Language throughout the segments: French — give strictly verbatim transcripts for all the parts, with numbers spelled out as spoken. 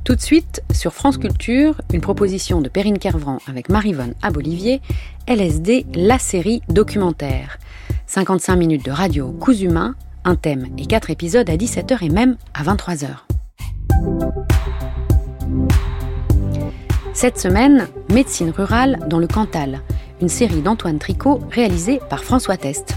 Tout de suite, sur France Culture, une proposition de Perrine Kervran avec Maryvonne Abolivier, L S D, la série documentaire. cinquante-cinq minutes de radio cousu main, un thème et quatre épisodes à dix-sept heures et même à vingt-trois heures. Cette semaine, Médecine rurale dans le Cantal, une série d'Antoine Tricot réalisée par François Test.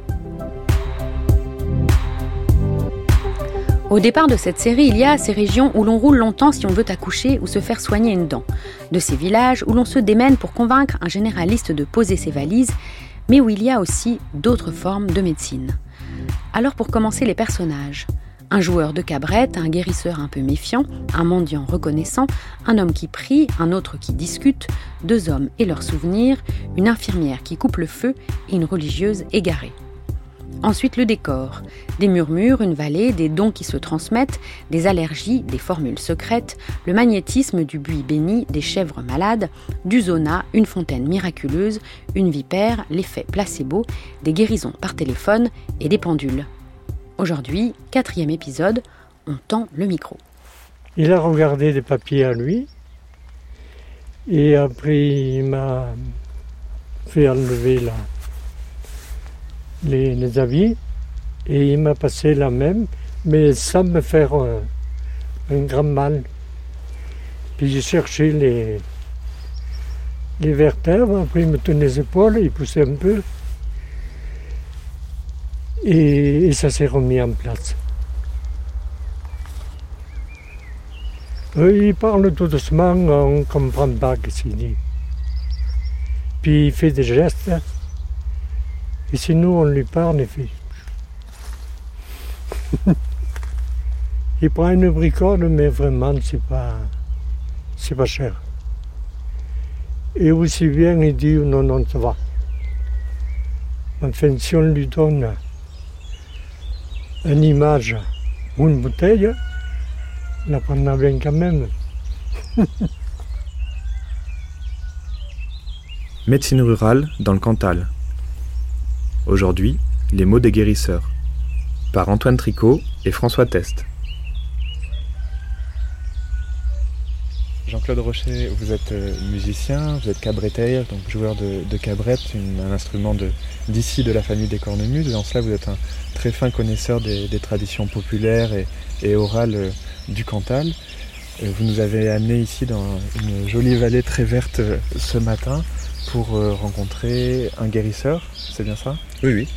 Au départ de cette série, il y a ces régions où l'on roule longtemps si on veut accoucher ou se faire soigner une dent, de ces villages où l'on se démène pour convaincre un généraliste de poser ses valises, mais où il y a aussi d'autres formes de médecine. Alors pour commencer les personnages, un joueur de cabrette, un guérisseur un peu méfiant, un mendiant reconnaissant, un homme qui prie, un autre qui discute, deux hommes et leurs souvenirs, une infirmière qui coupe le feu et une religieuse égarée. Ensuite le décor, des murmures, une vallée, des dons qui se transmettent, des allergies, des formules secrètes, le magnétisme du buis béni, des chèvres malades, du zona, une fontaine miraculeuse, une vipère, l'effet placebo, des guérisons par téléphone et des pendules. Aujourd'hui, quatrième épisode, on tend le micro. Il a regardé des papiers à lui et après il m'a fait enlever la Les, les avis et il m'a passé la même, mais sans me faire euh, un grand mal. Puis j'ai cherché les, les vertèbres, après il me tenait les épaules, il poussait un peu et, et ça s'est remis en place. Euh, il parle tout doucement, on ne comprend pas ce qu'il dit. Puis il fait des gestes. Et si nous, on lui parle, il fait... il prend une bricole, mais vraiment, c'est pas, c'est pas cher. Et aussi bien, il dit, non, non, ça va. Enfin, si on lui donne une image ou une bouteille, il la prendra bien quand même. Médecine rurale dans le Cantal. Aujourd'hui, les mots des guérisseurs, par Antoine Tricot et François Test. Jean-Claude Rocher, vous êtes musicien, vous êtes cabrettaire, donc joueur de, de cabrette, une, un instrument de, d'ici de la famille des cornemuses. Et en cela, vous êtes un très fin connaisseur des, des traditions populaires et, et orales du Cantal. Vous nous avez amenés ici dans une jolie vallée très verte ce matin pour rencontrer un guérisseur, c'est bien ça ? Oui, oui.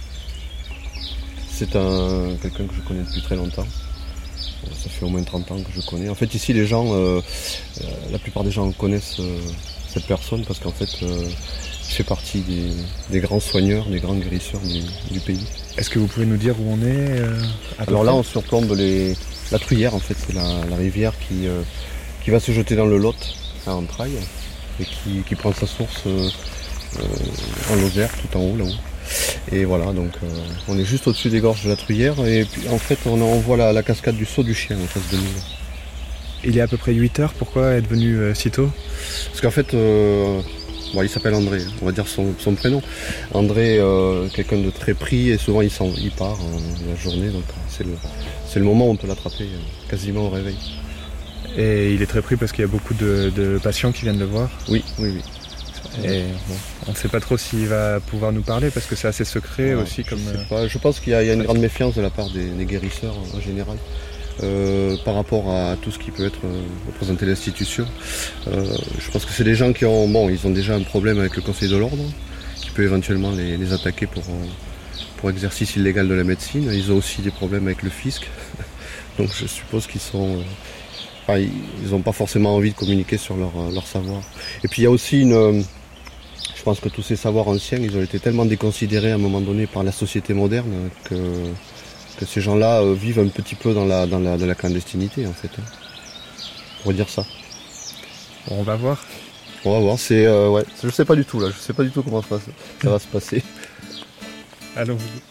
C'est un, quelqu'un que je connais depuis très longtemps. Ça fait au moins trente ans que je connais. En fait, ici, les gens, euh, la plupart des gens connaissent euh, cette personne parce qu'en fait, euh, il fait partie des, des grands soigneurs, des grands guérisseurs du, du pays. Est-ce que vous pouvez nous dire où on est euh, Alors là, on surplombe les, la Truyère, en fait. C'est la, la rivière qui, euh, qui va se jeter dans le Lot, à Entrailles, et qui, qui prend sa source euh, euh, en Lozère, tout en haut, là-haut. Et voilà, donc euh, on est juste au-dessus des gorges de la Truyère et puis en fait on, on voit la, la cascade du Saut du Chien en face de nous. Il est à peu près huit heures, pourquoi être venu euh, si tôt ? Parce qu'en fait, euh, bon, il s'appelle André, on va dire son, son prénom. André, euh, quelqu'un de très pris et souvent il, s'en, il part euh, la journée, donc c'est le, c'est le moment où on peut l'attraper euh, quasiment au réveil. Et il est très pris parce qu'il y a beaucoup de, de patients qui viennent le voir ? Oui, oui, oui. Et bon, on ne sait pas trop s'il va pouvoir nous parler parce que c'est assez secret ouais, aussi. Comme... Je, sais pas. Je pense qu'il y a, il y a une grande méfiance de la part des, des guérisseurs en général euh, par rapport à tout ce qui peut être euh, représenté l'institution. Euh, je pense que c'est des gens qui ont, bon, ils ont déjà un problème avec le Conseil de l'Ordre qui peut éventuellement les, les attaquer pour, pour exercice illégal de la médecine. Ils ont aussi des problèmes avec le fisc. Donc je suppose qu'ils sont... Euh, enfin, ils n'ont pas forcément envie de communiquer sur leur, leur savoir. Et puis il y a aussi une... Je pense que tous ces savoirs anciens, ils ont été tellement déconsidérés à un moment donné par la société moderne que, que ces gens-là euh, vivent un petit peu dans la, dans la, dans la clandestinité en fait. Hein. Pour dire ça. Bon, on va voir. On va voir, c'est... Euh, ouais, je sais pas du tout là, je sais pas du tout comment ça, ça va se passer. Allons-y.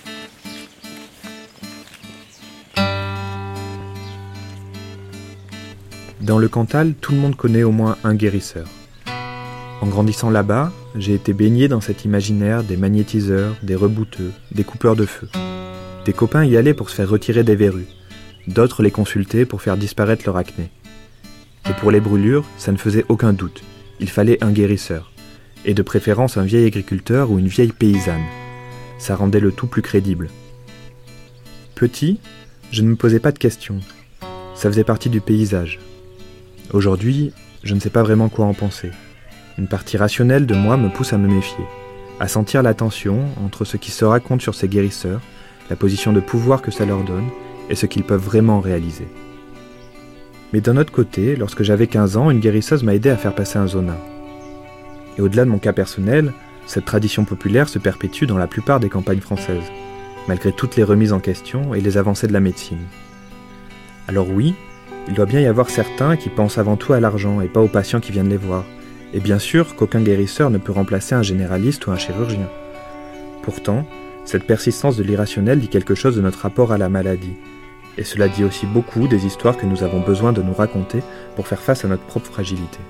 Dans le Cantal, tout le monde connaît au moins un guérisseur. En grandissant là-bas, j'ai été baigné dans cet imaginaire des magnétiseurs, des rebouteux, des coupeurs de feu. Des copains y allaient pour se faire retirer des verrues, d'autres les consultaient pour faire disparaître leur acné. Et pour les brûlures, ça ne faisait aucun doute. Il fallait un guérisseur. Et de préférence un vieil agriculteur ou une vieille paysanne. Ça rendait le tout plus crédible. Petit, je ne me posais pas de questions. Ça faisait partie du paysage. Aujourd'hui, je ne sais pas vraiment quoi en penser. Une partie rationnelle de moi me pousse à me méfier, à sentir la tension entre ce qui se raconte sur ces guérisseurs, la position de pouvoir que ça leur donne et ce qu'ils peuvent vraiment réaliser. Mais d'un autre côté, lorsque j'avais quinze ans, une guérisseuse m'a aidé à faire passer un zona. Et au-delà de mon cas personnel, cette tradition populaire se perpétue dans la plupart des campagnes françaises, malgré toutes les remises en question et les avancées de la médecine. Alors oui, il doit bien y avoir certains qui pensent avant tout à l'argent et pas aux patients qui viennent les voir. Et bien sûr qu'aucun guérisseur ne peut remplacer un généraliste ou un chirurgien. Pourtant, cette persistance de l'irrationnel dit quelque chose de notre rapport à la maladie. Et cela dit aussi beaucoup des histoires que nous avons besoin de nous raconter pour faire face à notre propre fragilité.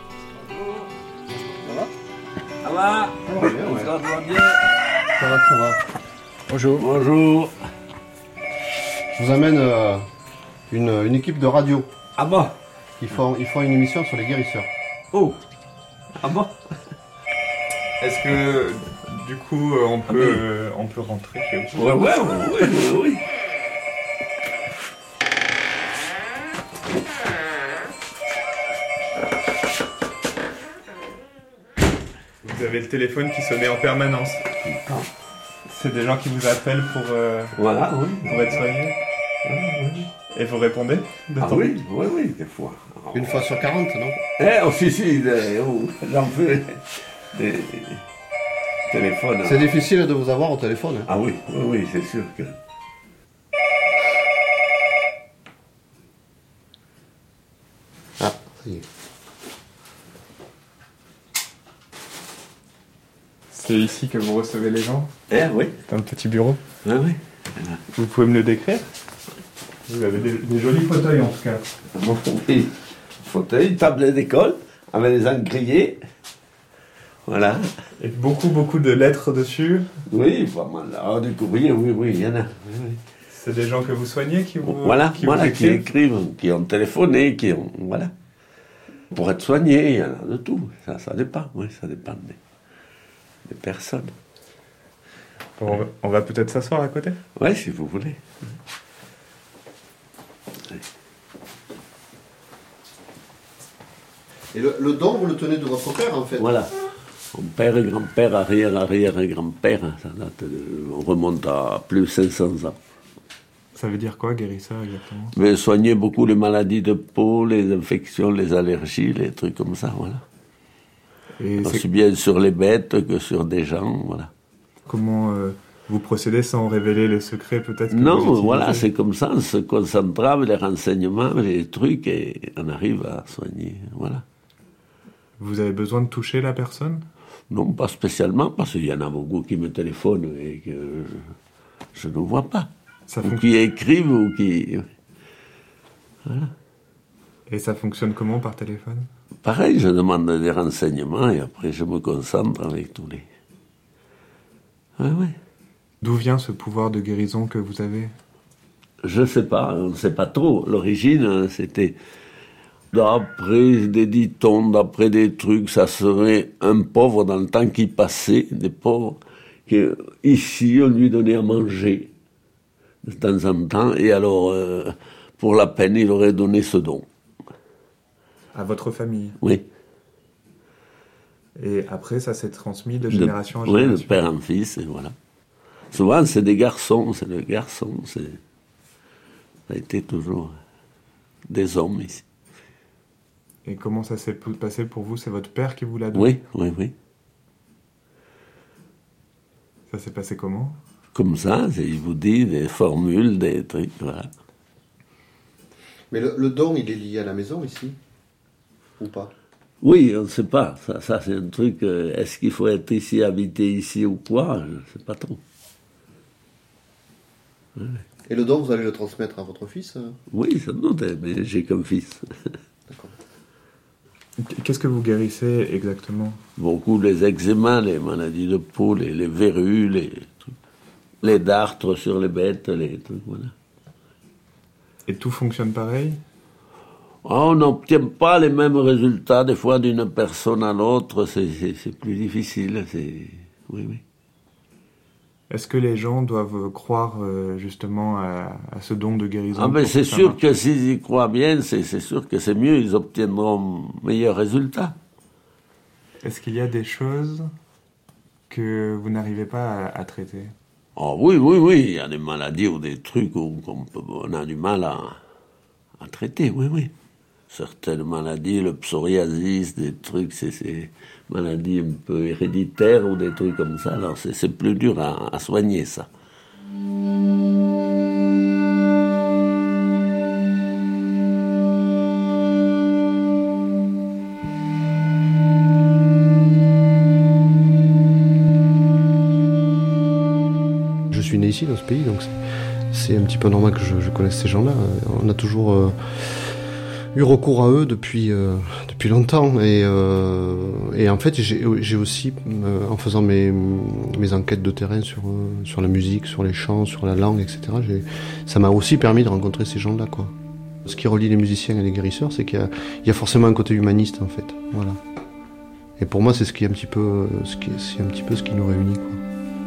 Ça va ? Ça va bien, ouais. Ça va bien. Ça va, ça va. Bonjour. Bonjour. Je vous amène euh, une, une équipe de radio. Ah bon ? Ils font, ils font une émission sur les guérisseurs. Oh. Ah bon ? Est-ce que, du coup, on peut, ah, euh, on peut rentrer chez vous ? Ouais, ouais, ouais, ouais, ouais, ouais. Vous avez le téléphone qui sonnait en permanence. C'est des gens qui vous appellent pour, euh, voilà, oui, pour être soignés. Oui, oui. Et vous répondez de Ah temps. oui, oui, oui, des fois. Une fois sur quarante, non ? Eh, oh, si, si, oh, j'en fais des téléphones. C'est difficile de vous avoir au téléphone. Hein. Ah oui, oui, oui, c'est sûr que... Ah, ça y est. C'est ici que vous recevez les gens ? Eh, oui. Dans le petit bureau ? Ah oui. Vous pouvez me le décrire ? Vous avez des, des jolis fauteuils en tout cas. Bon, oui. Fauteuil, table d'école, avec des encriers. Voilà. Et beaucoup, beaucoup de lettres dessus. Oui, pas mal. Ah, du courrier, oui, oui, il y en a. Oui, oui. C'est des gens que vous soignez qui vous Voilà, qui, voilà, vous qui écrivent, qui ont téléphoné, qui ont... Voilà. Pour être soigné, il y en a de tout. Ça, ça dépend, oui, ça dépend des, des personnes. Bon, on va peut-être s'asseoir à côté ? Oui, si vous voulez. Et le, le don, vous le tenez de votre père, en fait ? Voilà. Mon père, grand-père, arrière, arrière, grand-père, ça date de, on remonte à plus de cinq cents ans. Ça veut dire quoi, guérisseur, exactement ? Mais soigner beaucoup les maladies de peau, les infections, les allergies, les trucs comme ça, voilà. Et aussi c'est... bien sur les bêtes que sur des gens, voilà. Comment euh, vous procédez sans révéler les secrets, peut-être que Non, vous voilà, c'est comme ça, on se concentre avec les renseignements, les trucs, et on arrive à soigner, voilà. Vous avez besoin de toucher la personne ? Non, pas spécialement, parce qu'il y en a beaucoup qui me téléphonent et que je, je ne vois pas. Ça ou fonc... qui écrivent, ou qui... Voilà. Et ça fonctionne comment par téléphone ? Pareil, je demande des renseignements et après je me concentre avec tous les... Ah ouais. D'où vient ce pouvoir de guérison que vous avez ? Je ne sais pas, on ne sait pas trop. L'origine, c'était... D'après des dictons, d'après des trucs, ça serait un pauvre dans le temps qui passait, des pauvres, que ici on lui donnait à manger de temps en temps, et alors euh, pour la peine il aurait donné ce don. À votre famille ? Oui. Et après ça s'est transmis de génération en de, génération ? Oui, de père en fils, et voilà. Souvent c'est des garçons, c'est des garçons, c'est... ça a été toujours des hommes ici. Et comment ça s'est passé pour vous ? C'est votre père qui vous l'a donné ? Oui, oui, oui. Ça s'est passé comment ? Comme ça, il vous dit des formules, des trucs, voilà. Mais le, le don, il est lié à la maison ici ? Ou pas ? Oui, on ne sait pas. Ça, ça c'est un truc, euh, est-ce qu'il faut être ici, habiter ici ou quoi ? Je ne sais pas trop. Ouais. Et le don, vous allez le transmettre à votre fils ? Oui, sans doute, mais j'ai qu'un fils. D'accord. Qu'est-ce que vous guérissez exactement ? Beaucoup les eczémas, les maladies de peau, les, les verrues, les trucs. Les dartres sur les bêtes, les trucs, voilà. Et tout fonctionne pareil ? On n'obtient pas les mêmes résultats, des fois, d'une personne à l'autre, c'est, c'est, c'est plus difficile. C'est... Oui, oui. Est-ce que les gens doivent croire euh, justement à, à ce don de guérison? Ah ben c'est sûr que s'ils y croient bien, c'est, c'est sûr que c'est mieux, ils obtiendront meilleurs résultats. Est-ce qu'il y a des choses que vous n'arrivez pas à, à traiter? Oh oui, oui, oui, il y a des maladies ou des trucs où on, peut, on a du mal à, à traiter, oui, oui. Certaines maladies, le psoriasis, des trucs, c'est des maladies un peu héréditaires ou des trucs comme ça, alors c'est, c'est plus dur à, à soigner ça. Je suis né ici dans ce pays, donc c'est, c'est un petit peu normal que je, je connaisse ces gens-là. On a toujours... Euh, eu recours à eux depuis euh, depuis longtemps et euh, et en fait j'ai j'ai aussi euh, en faisant mes mes enquêtes de terrain sur euh, sur la musique, sur les chants, sur la langue, et cetera. J'ai, ça m'a aussi permis de rencontrer ces gens-là, quoi. Ce qui relie les musiciens et les guérisseurs, c'est qu'il y a il y a forcément un côté humaniste, en fait. Voilà. Et pour moi, c'est ce qui est un petit peu ce qui c'est un petit peu ce qui nous réunit, quoi.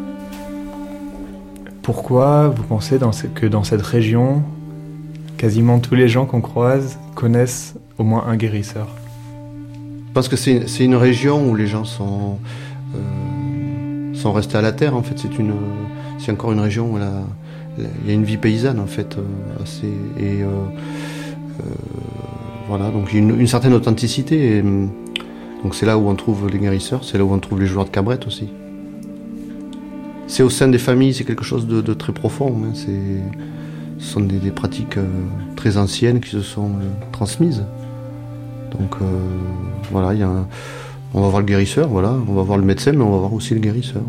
Pourquoi vous pensez dans ce, que dans cette région, quasiment tous les gens qu'on croise connaissent au moins un guérisseur? Parce que c'est, c'est une région où les gens sont, euh, sont restés à la terre, en fait. C'est, une, c'est encore une région où il y a une vie paysanne, en fait. Euh, assez, et euh, euh, voilà, donc une, une certaine authenticité. Et, donc c'est là où on trouve les guérisseurs, c'est là où on trouve les joueurs de cabrette aussi. C'est au sein des familles, c'est quelque chose de, de très profond. Hein, c'est... Ce sont des, des pratiques euh, très anciennes qui se sont euh, transmises. Donc euh, voilà, y a un, on va voir le guérisseur, voilà, on va voir le médecin, mais on va voir aussi le guérisseur.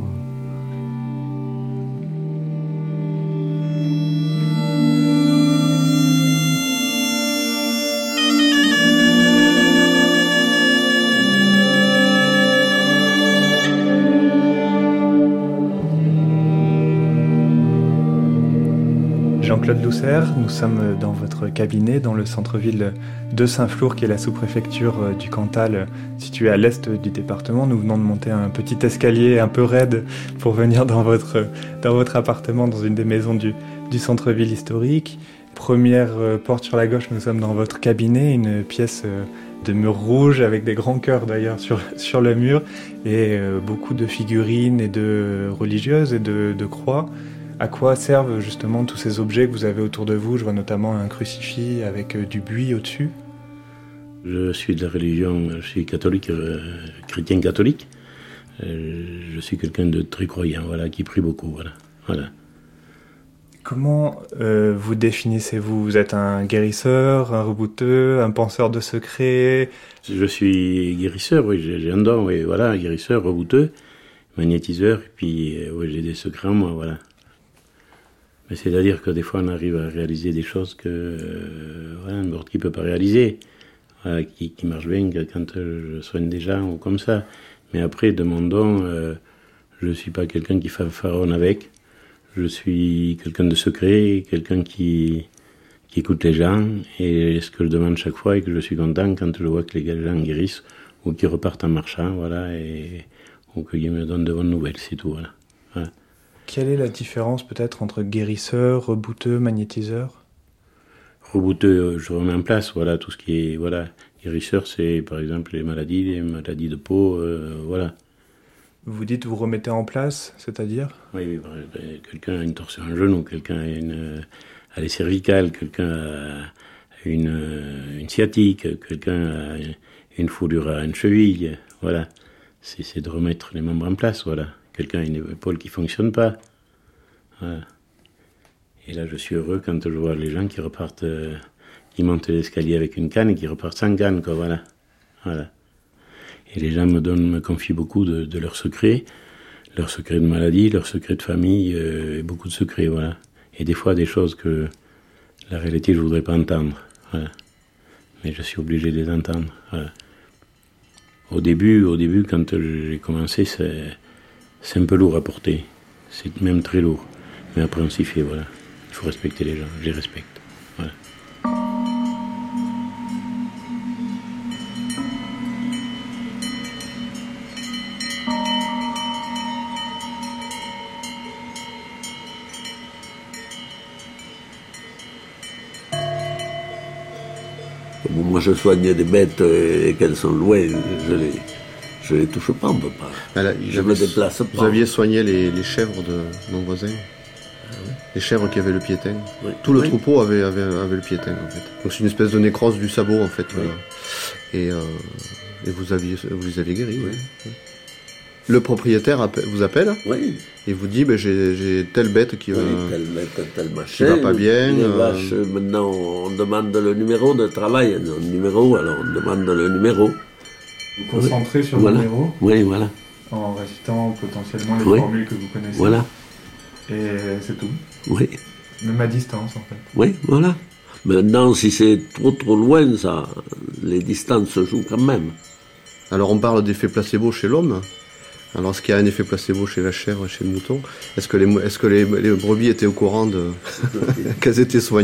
Jean-Claude Lousser, nous sommes dans votre cabinet dans le centre-ville de Saint-Flour, qui est la sous-préfecture du Cantal, située à l'est du département. Nous venons de monter un petit escalier un peu raide pour venir dans votre, dans votre appartement, dans une des maisons du, du centre-ville historique. Première porte sur la gauche, nous sommes dans votre cabinet, une pièce de mur rouge avec des grands cœurs d'ailleurs sur, sur le mur, et beaucoup de figurines et de religieuses et de, de croix. À quoi servent justement tous ces objets que vous avez autour de vous? Je vois notamment un crucifix avec du buis au-dessus. Je suis de la religion, je suis catholique, euh, chrétien catholique. Euh, je suis quelqu'un de très croyant, voilà, qui prie beaucoup, voilà. voilà. Comment euh, vous définissez-vous? Vous êtes un guérisseur, un rebouteux, un penseur de secrets? Je suis guérisseur, oui, j'ai, j'ai un don, oui, voilà, guérisseur, rebouteux, magnétiseur, et puis euh, oui, j'ai des secrets en moi, voilà. Mais c'est-à-dire que des fois on arrive à réaliser des choses que euh, voilà, n'importe qui ne peut pas réaliser, voilà, qui, qui marchent bien quand je soigne des gens ou comme ça. Mais après, de mon don, euh, je ne suis pas quelqu'un qui fanfaronne avec, je suis quelqu'un de secret, quelqu'un qui, qui écoute les gens, et ce que je demande chaque fois, et que je suis content quand je vois que les gens guérissent ou qu'ils repartent en marchant, voilà, et, ou qu'ils me donnent de bonnes nouvelles, c'est tout, voilà. voilà. Quelle est la différence peut-être entre guérisseur, rebouteux, magnétiseur? Rebouteux, je remets en place, voilà, tout ce qui est, voilà. Guérisseur, c'est par exemple les maladies, les maladies de peau, euh, voilà. Vous dites vous remettez en place, c'est-à-dire? Oui, oui, quelqu'un a une torsion à un genou, quelqu'un a une, a les cervicales, quelqu'un a une, une sciatique, quelqu'un a une fourrure à une cheville, voilà. C'est, c'est de remettre les membres en place, voilà. Quelqu'un a une épaule qui ne fonctionne pas. Voilà. Et là, je suis heureux quand je vois les gens qui repartent, euh, qui montent l'escalier avec une canne et qui repartent sans canne, quoi, voilà. Voilà. Et les gens me donnent, me confient beaucoup de, de leurs secrets, leurs secrets de maladie, leurs secrets de famille, euh, et beaucoup de secrets, voilà. Et des fois, des choses que la réalité, je ne voudrais pas entendre, voilà. Mais je suis obligé de les entendre, voilà. Au début, au début, quand j'ai commencé, c'est... C'est un peu lourd à porter, c'est même très lourd. Mais après on s'y fait, voilà. Il faut respecter les gens, je les respecte. Voilà. Comme moi je soigne des bêtes et qu'elles sont loin, je les, je les touche pas, on peut pas. Là, je me déplace pas. Vous aviez soigné les, les chèvres de nos voisins, ah oui. Les chèvres qui avaient le piétin. Oui. Tout le oui. troupeau avait, avait, avait le piétin en fait. Donc c'est une espèce de nécrose du sabot en fait. Oui. Voilà. Et, euh, et vous, aviez, vous les avez guéris. Oui. Oui. Le propriétaire appelle, vous appelle oui. et vous dit ben, j'ai, j'ai telle bête qui va, oui, telle bête, telle machin, qui va pas bien. Les euh... vaches, maintenant on demande le numéro de travail, un numéro, alors on demande le numéro. Vous concentrez sur voilà. le numéro oui, voilà. En récitant potentiellement les oui. formules que vous connaissez. Voilà. Et c'est tout. Oui. Même à distance en fait. Oui, voilà. Maintenant, si c'est trop trop loin, ça, les distances se jouent quand même. Alors on parle d'effet placebo chez l'homme. Alors, est-ce qu'il y a un effet placebo chez la chèvre et chez le mouton ? Est-ce que les, est-ce que les, les brebis étaient au courant de qu'elles étaient soignées ?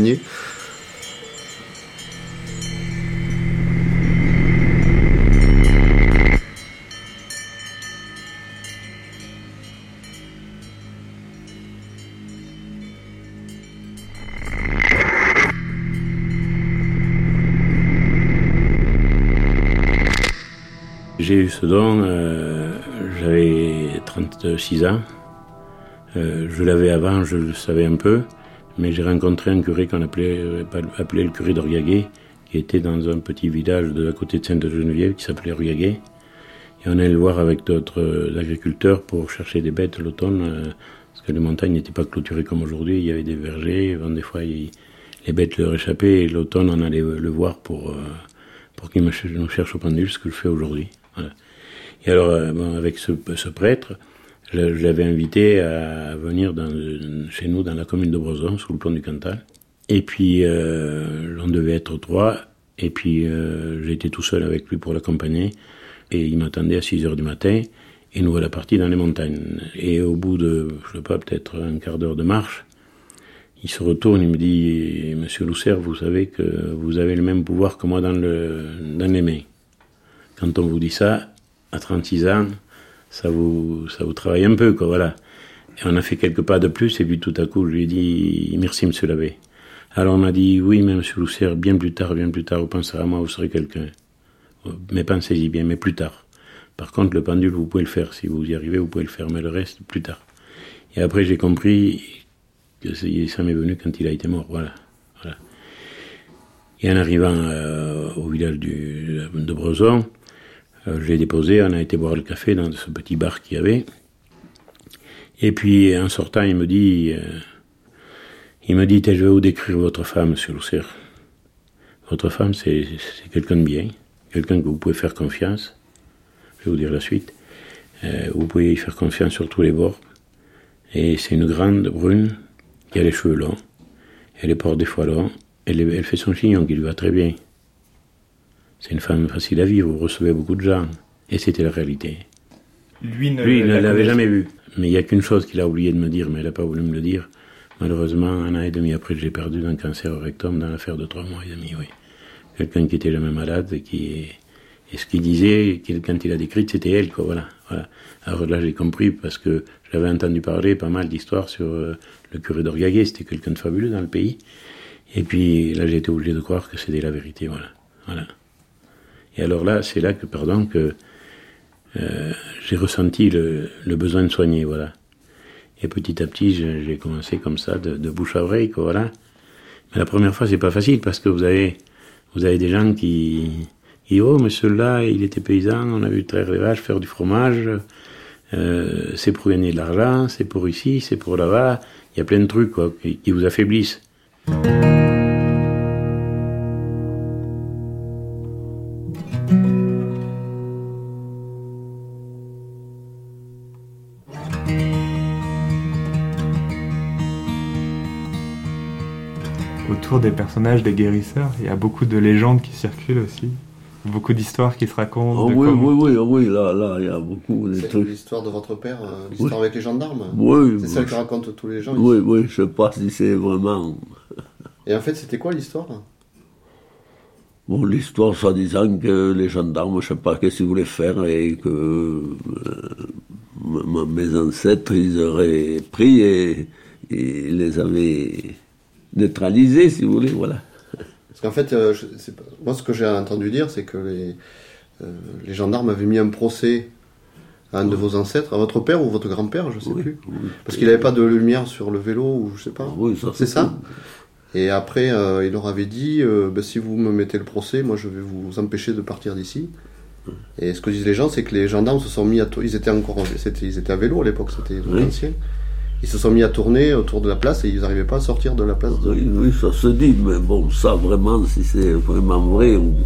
J'ai eu ce don, euh, j'avais trente-six ans. Euh, je l'avais avant, je le savais un peu, mais j'ai rencontré un curé qu'on appelait, appelait le curé d'Orgaguet, qui était dans un petit village de à côté de Sainte-Geneviève qui s'appelait Orgaguet. Et on allait le voir avec d'autres agriculteurs pour chercher des bêtes l'automne, euh, parce que les montagnes n'étaient pas clôturées comme aujourd'hui, il y avait des vergers, des fois il, les bêtes leur échappaient, et l'automne on allait le voir pour, euh, pour qu'il nous cherche au pendule, ce que je fais aujourd'hui. Voilà. Et alors, euh, bon, avec ce, ce prêtre, je, je l'avais invité à venir dans, chez nous dans la commune de Brozon, sous le pont du Cantal. Et puis, euh, on devait être trois, et puis euh, j'étais tout seul avec lui pour l'accompagner, et il m'attendait à six heures du matin, et nous voilà partis dans les montagnes. Et au bout de, je sais pas, peut-être un quart d'heure de marche, il se retourne, il me dit « Monsieur Lousser, vous savez que vous avez le même pouvoir que moi dans, le, dans les mains. Quand on vous dit ça, à trente-six ans, ça vous, ça vous travaille un peu, quoi, voilà. » Et on a fait quelques pas de plus, et puis tout à coup, je lui ai dit « Merci, monsieur l'abbé. » Alors on m'a dit « Oui, mais monsieur Lousser, bien plus tard, bien plus tard, vous penserez à moi, vous serez quelqu'un. Mais pensez-y bien, mais plus tard. Par contre, le pendule, vous pouvez le faire. Si vous y arrivez, vous pouvez le faire, mais le reste, plus tard. » Et après, j'ai compris que ça m'est venu quand il a été mort, voilà. voilà. Et en arrivant euh, au village du, de Brezon, euh, je l'ai déposé, on a été boire le café dans ce petit bar qu'il y avait. Et puis, en sortant, il me dit, euh, il me dit, je vais vous décrire votre femme, monsieur Lousser. Votre femme, c'est, c'est quelqu'un de bien, quelqu'un que vous pouvez faire confiance. Je vais vous dire la suite. Euh, vous pouvez y faire confiance sur tous les bords. Et c'est une grande brune qui a les cheveux longs, elle les porte des fois longs, elle, elle fait son chignon qui lui va très bien. C'est une femme facile à vivre, vous recevez beaucoup de gens. Et c'était la réalité. Lui, ne Lui il ne l'avait jamais vue. Mais il n'y a qu'une chose qu'il a oublié de me dire, mais elle n'a pas voulu me le dire. Malheureusement, un an et demi après, j'ai perdu d'un cancer au rectum dans l'affaire de trois mois et demi, oui. Quelqu'un qui était jamais malade et qui... Et ce qu'il disait, quand il a décrit, c'était elle, quoi, voilà, voilà. Alors là, j'ai compris, parce que j'avais entendu parler pas mal d'histoires sur euh, le curé d'Orgaguet, c'était quelqu'un de fabuleux dans le pays. Et puis là, j'ai été obligé de croire que c'était la vérité, voilà, voilà. Et alors là, c'est là que, pardon, que euh, j'ai ressenti le, le besoin de soigner, voilà. Et petit à petit, j'ai, j'ai commencé comme ça, de, de bouche à oreille, quoi, voilà. Mais la première fois, c'est pas facile, parce que vous avez, vous avez des gens qui... Et oh, monsieur là, il était paysan, on a vu traire les vaches, faire du fromage, euh, c'est pour gagner de l'argent, c'est pour ici, c'est pour là-bas. Il y a plein de trucs, quoi, qui, qui vous affaiblissent. Autour des personnages des guérisseurs, il y a beaucoup de légendes qui circulent aussi. Beaucoup d'histoires qui se racontent. Oh, de oui, comment... oui, oui, oui, là, là, il y a beaucoup de c'est trucs. L'histoire de votre père, euh, l'histoire oui. avec les gendarmes. Oui. C'est celle que racontent tous les gens. Oui, ici. oui, je sais pas si c'est vraiment. Et en fait, c'était quoi l'histoire ? Bon, l'histoire, soi-disant que les gendarmes, je sais pas qu'est-ce qu'ils voulaient faire et que euh, mes ancêtres, ils auraient pris et, et les avaient neutralisés, si vous voulez, voilà. Parce qu'en fait, euh, je, c'est pas... moi ce que j'ai entendu dire, c'est que les, euh, les gendarmes avaient mis un procès à un oui. de vos ancêtres, à votre père ou votre grand-père, je ne sais oui, plus. Oui. Parce qu'il n'avait pas de lumière sur le vélo, ou je ne sais pas. Oui, ça, c'est, c'est ça. Et après, euh, il leur avait dit, euh, ben, si vous me mettez le procès, moi je vais vous empêcher de partir d'ici. Et ce que disent les gens, c'est que les gendarmes se sont mis à tourner. Ils étaient encore, c'était, ils étaient à vélo à l'époque, c'était oui. ancien. Ils se sont mis à tourner autour de la place et ils n'arrivaient pas à sortir de la place. De... Oui, oui, ça se dit, mais bon, ça vraiment, si c'est vraiment vrai ou.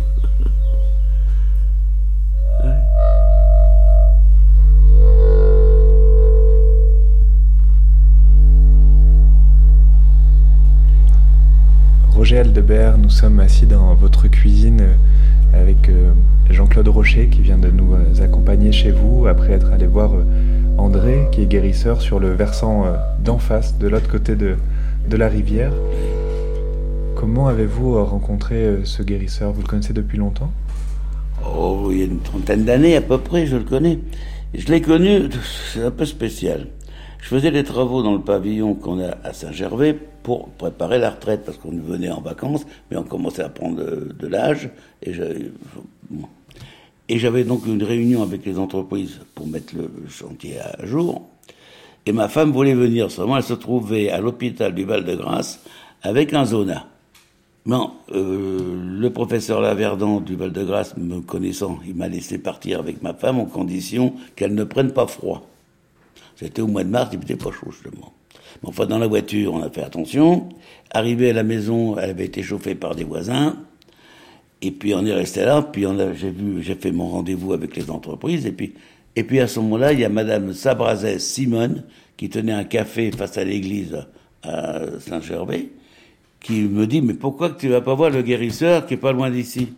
Roger Aldebert, nous sommes assis dans votre cuisine avec Jean-Claude Rocher qui vient de nous accompagner chez vous après être allé voir André qui est guérisseur sur le versant d'en face, de l'autre côté de, de la rivière. Comment avez-vous rencontré ce guérisseur? Vous le connaissez depuis longtemps? Oh, il y a une trentaine d'années à peu près, je le connais. Je l'ai connu, c'est un peu spécial. Je faisais des travaux dans le pavillon qu'on a à Saint-Gervais pour préparer la retraite, parce qu'on venait en vacances, mais on commençait à prendre de, de l'âge. Et, je, bon. et j'avais donc une réunion avec les entreprises pour mettre le chantier à jour. Et ma femme voulait venir, seulement elle se trouvait à l'hôpital du Val-de-Grâce avec un zona. Non, euh, le professeur Laverdon du Val-de-Grâce, me connaissant, il m'a laissé partir avec ma femme en condition qu'elle ne prenne pas froid. C'était au mois de mars, il n'était pas chaud, justement. Mais enfin, dans la voiture, on a fait attention. Arrivé à la maison, elle avait été chauffée par des voisins. Et puis, on est resté là. Puis, on a, j'ai vu, j'ai fait mon rendez-vous avec les entreprises. Et puis, et puis à ce moment-là, il y a madame Sabrazès Simone, qui tenait un café face à l'église à Saint-Gervais, qui me dit, mais pourquoi que tu vas pas voir le guérisseur qui est pas loin d'ici?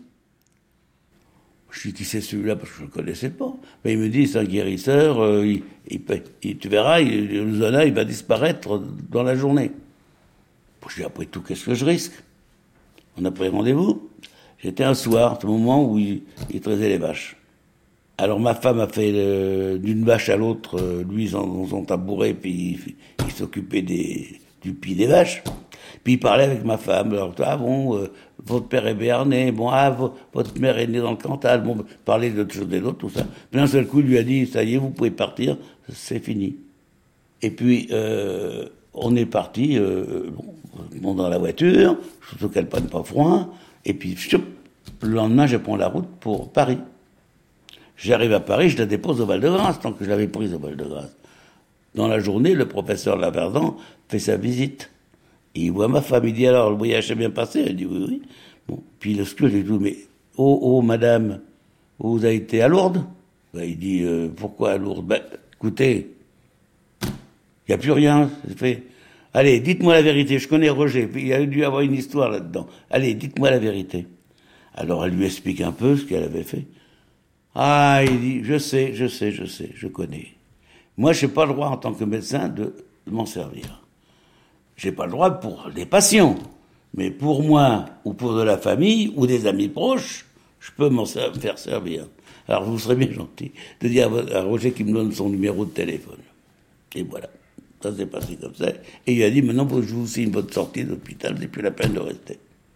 Je dis, qui c'est celui-là? Parce que je ne le connaissais pas. Mais il me dit, c'est un guérisseur, euh, il, il, il, tu verras, il, le zona, il va disparaître dans la journée. Je dis, après tout, qu'est-ce que je risque? On a pris rendez-vous. J'étais un soir, au moment où il, il traisait les vaches. Alors ma femme a fait le, d'une vache à l'autre, euh, lui dans son tabouret, puis il, il s'occupait des, du pis des vaches. Puis il parlait avec ma femme. Alors, ah bon, euh, votre père est béarnais, bon, ah, vo- votre mère est née dans le Cantal, bon, parlait d'autres choses et d'autres, tout ça. Puis d'un seul coup, il lui a dit, ça y est, vous pouvez partir, c'est fini. Et puis, euh, on est parti, euh, bon, dans la voiture, surtout qu'elle ne prenne pas froid, et puis, choup, le lendemain, je prends la route pour Paris. J'arrive à Paris, je la dépose au Val-de-Grâce, tant que je l'avais prise au Val-de-Grâce. Dans la journée, le professeur Laverdon fait sa visite. Et il voit ma femme, il dit, alors, le voyage s'est bien passé? Elle dit, oui, oui. Bon, puis le scout, il dit, mais, oh, oh, madame, vous avez été à Lourdes? Ben, il dit, euh, pourquoi à Lourdes? Ben, écoutez, il n'y a plus rien, c'est fait. Allez, dites-moi la vérité, je connais Roger, il y a dû avoir une histoire là-dedans. Allez, dites-moi la vérité. Alors, elle lui explique un peu ce qu'elle avait fait. Ah, il dit, je sais, je sais, je sais, je connais. Moi, je n'ai pas le droit, en tant que médecin, de m'en servir. J'ai pas le droit pour les patients, mais pour moi, ou pour de la famille, ou des amis proches, je peux m'en faire servir. Alors vous serez bien gentil de dire à Roger qu'il me donne son numéro de téléphone. Et voilà, ça s'est passé comme ça. Et il a dit, maintenant je vous signe votre sortie d'hôpital, c'est plus la peine de rester.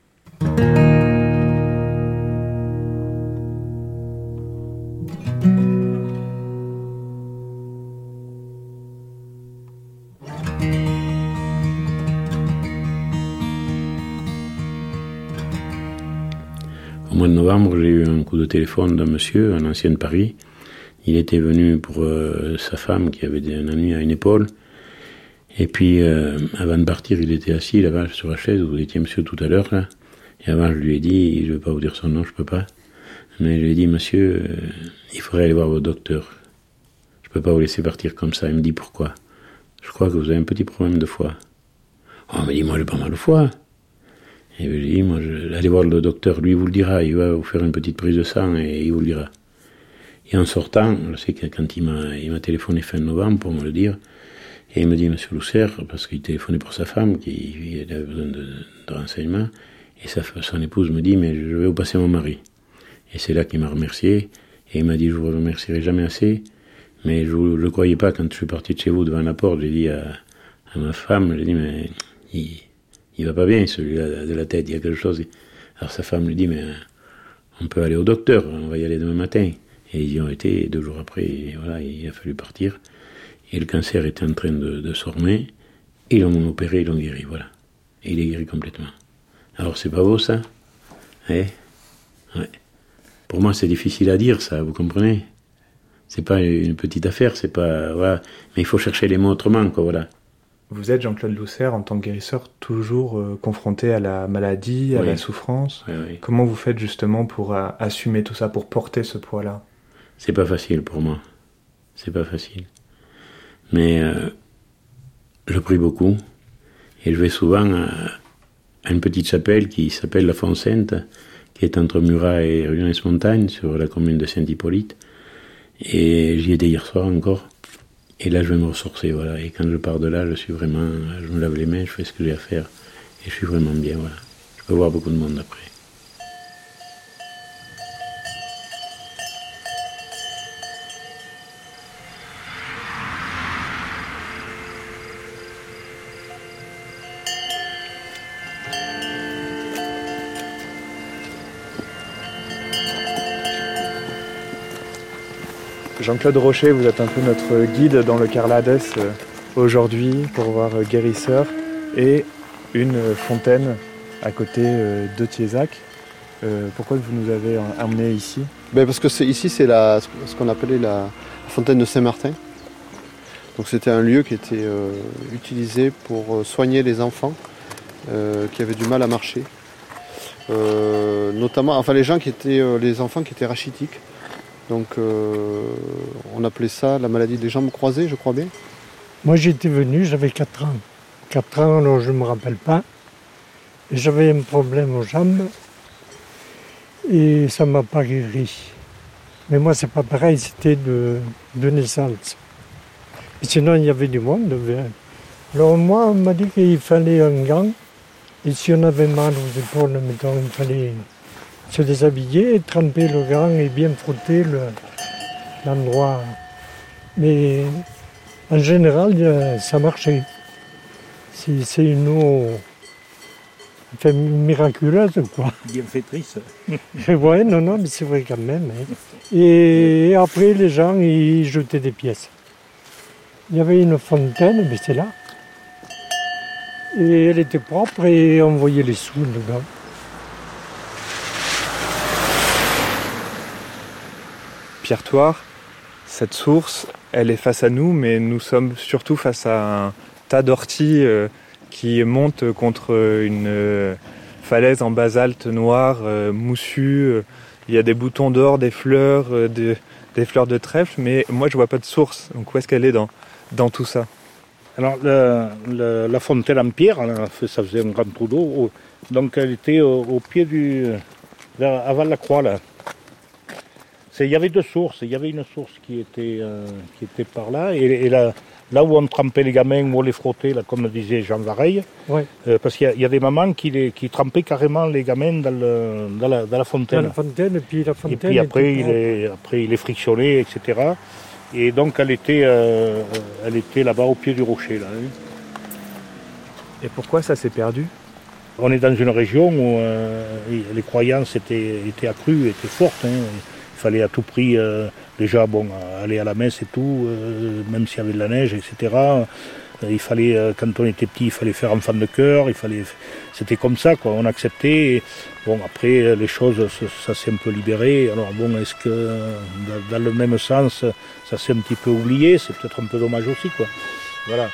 Au mois de novembre, j'ai eu un coup de téléphone d'un monsieur, un ancien de Paris. Il était venu pour euh, sa femme qui avait un ami à une épaule. Et puis, euh, avant de partir, il était assis là-bas sur la chaise où vous étiez monsieur tout à l'heure. Là. Et avant, je lui ai dit, je ne vais pas vous dire son nom, je ne peux pas. Mais je lui ai dit, monsieur, euh, il faudrait aller voir votre docteur. Je ne peux pas vous laisser partir comme ça. Il me dit, pourquoi? Je crois que vous avez un petit problème de foie. Oh, il m'a dit, moi, j'ai pas mal de foie. Et je lui ai dit, moi, je, allez voir le docteur, lui, il vous le dira, il va vous faire une petite prise de sang et il vous le dira. Et en sortant, je sais que quand il m'a, il m'a téléphoné fin novembre pour me le dire, et il me dit, monsieur Lousser, parce qu'il téléphonait pour sa femme, qui avait besoin de, de renseignements, et sa, son épouse me dit, mais je vais vous passer mon mari. Et c'est là qu'il m'a remercié, et il m'a dit, je vous remercierai jamais assez, mais je ne le croyais pas quand je suis parti de chez vous devant la porte, j'ai dit à, à ma femme, j'ai dit, mais il, il va pas bien celui-là de la tête, il y a quelque chose. Alors sa femme lui dit, mais on peut aller au docteur, on va y aller demain matin. Et ils y ont été, et deux jours après, et voilà, il a fallu partir. Et le cancer était en train de, de se remettre. Ils l'ont opéré, ils l'ont guéri, voilà. Et il est guéri complètement. Alors c'est pas beau ça, hein? Ouais. Pour moi c'est difficile à dire ça, vous comprenez? C'est pas une petite affaire, c'est pas... Voilà. Mais il faut chercher les mots autrement, quoi, voilà. Vous êtes, Jean-Claude Lousser, en tant que guérisseur, toujours euh, confronté à la maladie, à oui. la souffrance. Oui, oui. Comment vous faites justement pour euh, assumer tout ça, pour porter ce poids-là? C'est pas facile pour moi. C'est pas facile. Mais euh, je prie beaucoup. Et je vais souvent à, à une petite chapelle qui s'appelle la Font-Sainte, qui est entre Murat et Rulens-Montagne, sur la commune de Saint-Hippolyte. Et j'y étais hier soir encore. Et là, je vais me ressourcer, voilà. Et quand je pars de là, je suis vraiment... Je me lave les mains, je fais ce que j'ai à faire. Et je suis vraiment bien, voilà. Je peux voir beaucoup de monde après. Jean-Claude Rocher, vous êtes un peu notre guide dans le Carlades aujourd'hui pour voir Guérisseur et une fontaine à côté de Thiézac. Euh, pourquoi vous nous avez emmenés ici? Ben parce que c'est, ici c'est la, ce qu'on appelait la fontaine de Saint-Martin. Donc c'était un lieu qui était euh, utilisé pour soigner les enfants euh, qui avaient du mal à marcher. Euh, notamment, enfin les gens qui étaient, euh, les enfants qui étaient rachitiques. Donc euh, on appelait ça la maladie des jambes croisées, je crois bien. Moi j'étais venu, j'avais quatre ans. quatre ans, alors je ne me rappelle pas. Et j'avais un problème aux jambes et ça ne m'a pas guéri. Mais moi c'est pas pareil, c'était de, de naissance. Et sinon il y avait du monde. Alors moi on m'a dit qu'il fallait un gant. Et si on avait mal aux épaules, mettons, il fallait se déshabiller, tremper le gant et bien frotter le, l'endroit. Mais en général, ça marchait. C'est, c'est une eau enfin, miraculeuse, quoi. Bienfaitrice. Ouais, non, non, mais c'est vrai quand même. Hein. Et après, les gens, ils jetaient des pièces. Il y avait une fontaine, mais c'est là. Et elle était propre et on voyait les sous dedans. Pierre-Thouars, cette source, elle est face à nous, mais nous sommes surtout face à un tas d'orties euh, qui montent contre une euh, falaise en basalte noir, euh, moussue. Il y a des boutons d'or, des fleurs, euh, de, des fleurs de trèfle, mais moi je vois pas de source. Donc où est-ce qu'elle est dans, dans tout ça? Alors le, le, la fontaine en pierre, ça faisait un grand trou d'eau, donc elle était au, au pied du... vers, avant la croix là. C'est, il y avait deux sources, il y avait une source qui était, euh, qui était par là, et, et là, là où on trempait les gamins, où on les frottait, là, comme disait Jean Vareille, ouais. euh, parce qu'il y a, il y a des mamans qui, les, qui trempaient carrément les gamins dans, le, dans, la, dans la fontaine. Dans la fontaine, et puis la fontaine. Et puis après, il les, après il les frictionnait, et cetera. Et donc elle était, euh, elle était là-bas au pied du rocher. Là, hein. Et pourquoi ça s'est perdu? On est dans une région où euh, les croyances étaient, étaient accrues, étaient fortes. Hein. Il fallait à tout prix, euh, déjà, bon, aller à la messe et tout, euh, même s'il y avait de la neige, et cetera. Il fallait, euh, quand on était petit, il fallait faire enfant de cœur, il fallait, c'était comme ça, quoi. On acceptait. Et, bon, après, les choses, ça, ça s'est un peu libéré. Alors bon, est-ce que dans le même sens, ça s'est un petit peu oublié? C'est peut-être un peu dommage aussi, quoi. Voilà.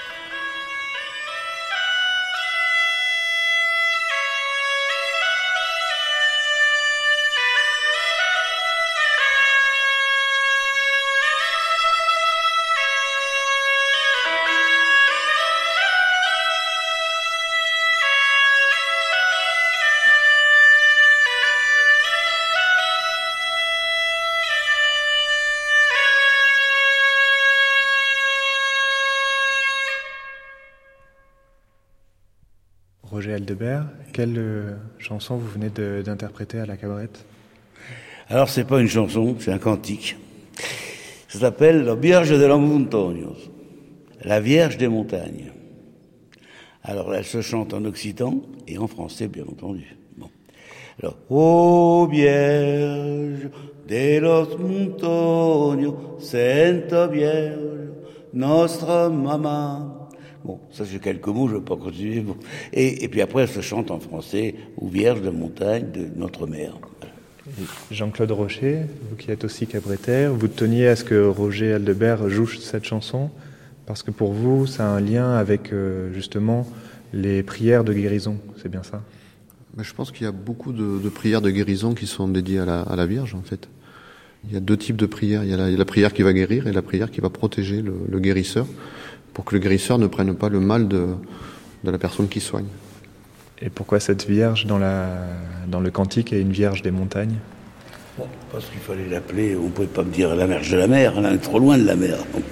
Roger Aldebert, quelle euh, chanson vous venez de, d'interpréter à la cabrette? Alors c'est pas une chanson, c'est un cantique. Ça s'appelle La Vierge de los Montaños, la Vierge des montagnes. Alors elle se chante en occitan et en français bien entendu. Bon. Alors, oh Vierge de los montoños, Sainte Vierge, nostra mamma. Bon, ça c'est quelques mots, je ne vais pas continuer. Bon. Et, et puis après, elle se chante en français, ou Vierge de montagne de notre mère. Jean-Claude Rocher, vous qui êtes aussi cabretaire, vous teniez à ce que Roger Aldebert joue cette chanson, parce que pour vous, ça a un lien avec euh, justement les prières de guérison, c'est bien ça? Ben, je pense qu'il y a beaucoup de, de prières de guérison qui sont dédiées à la, à la Vierge, en fait. Il y a deux types de prières. Il y a la, il y a la prière qui va guérir et la prière qui va protéger le, le guérisseur, pour que le guérisseur ne prenne pas le mal de, de la personne qui soigne. Et pourquoi cette Vierge dans, la, dans le cantique est une Vierge des montagnes? Bon, parce qu'il fallait l'appeler, on ne pouvait pas me dire la Vierge de la mer, elle est trop loin de la mer. Bon.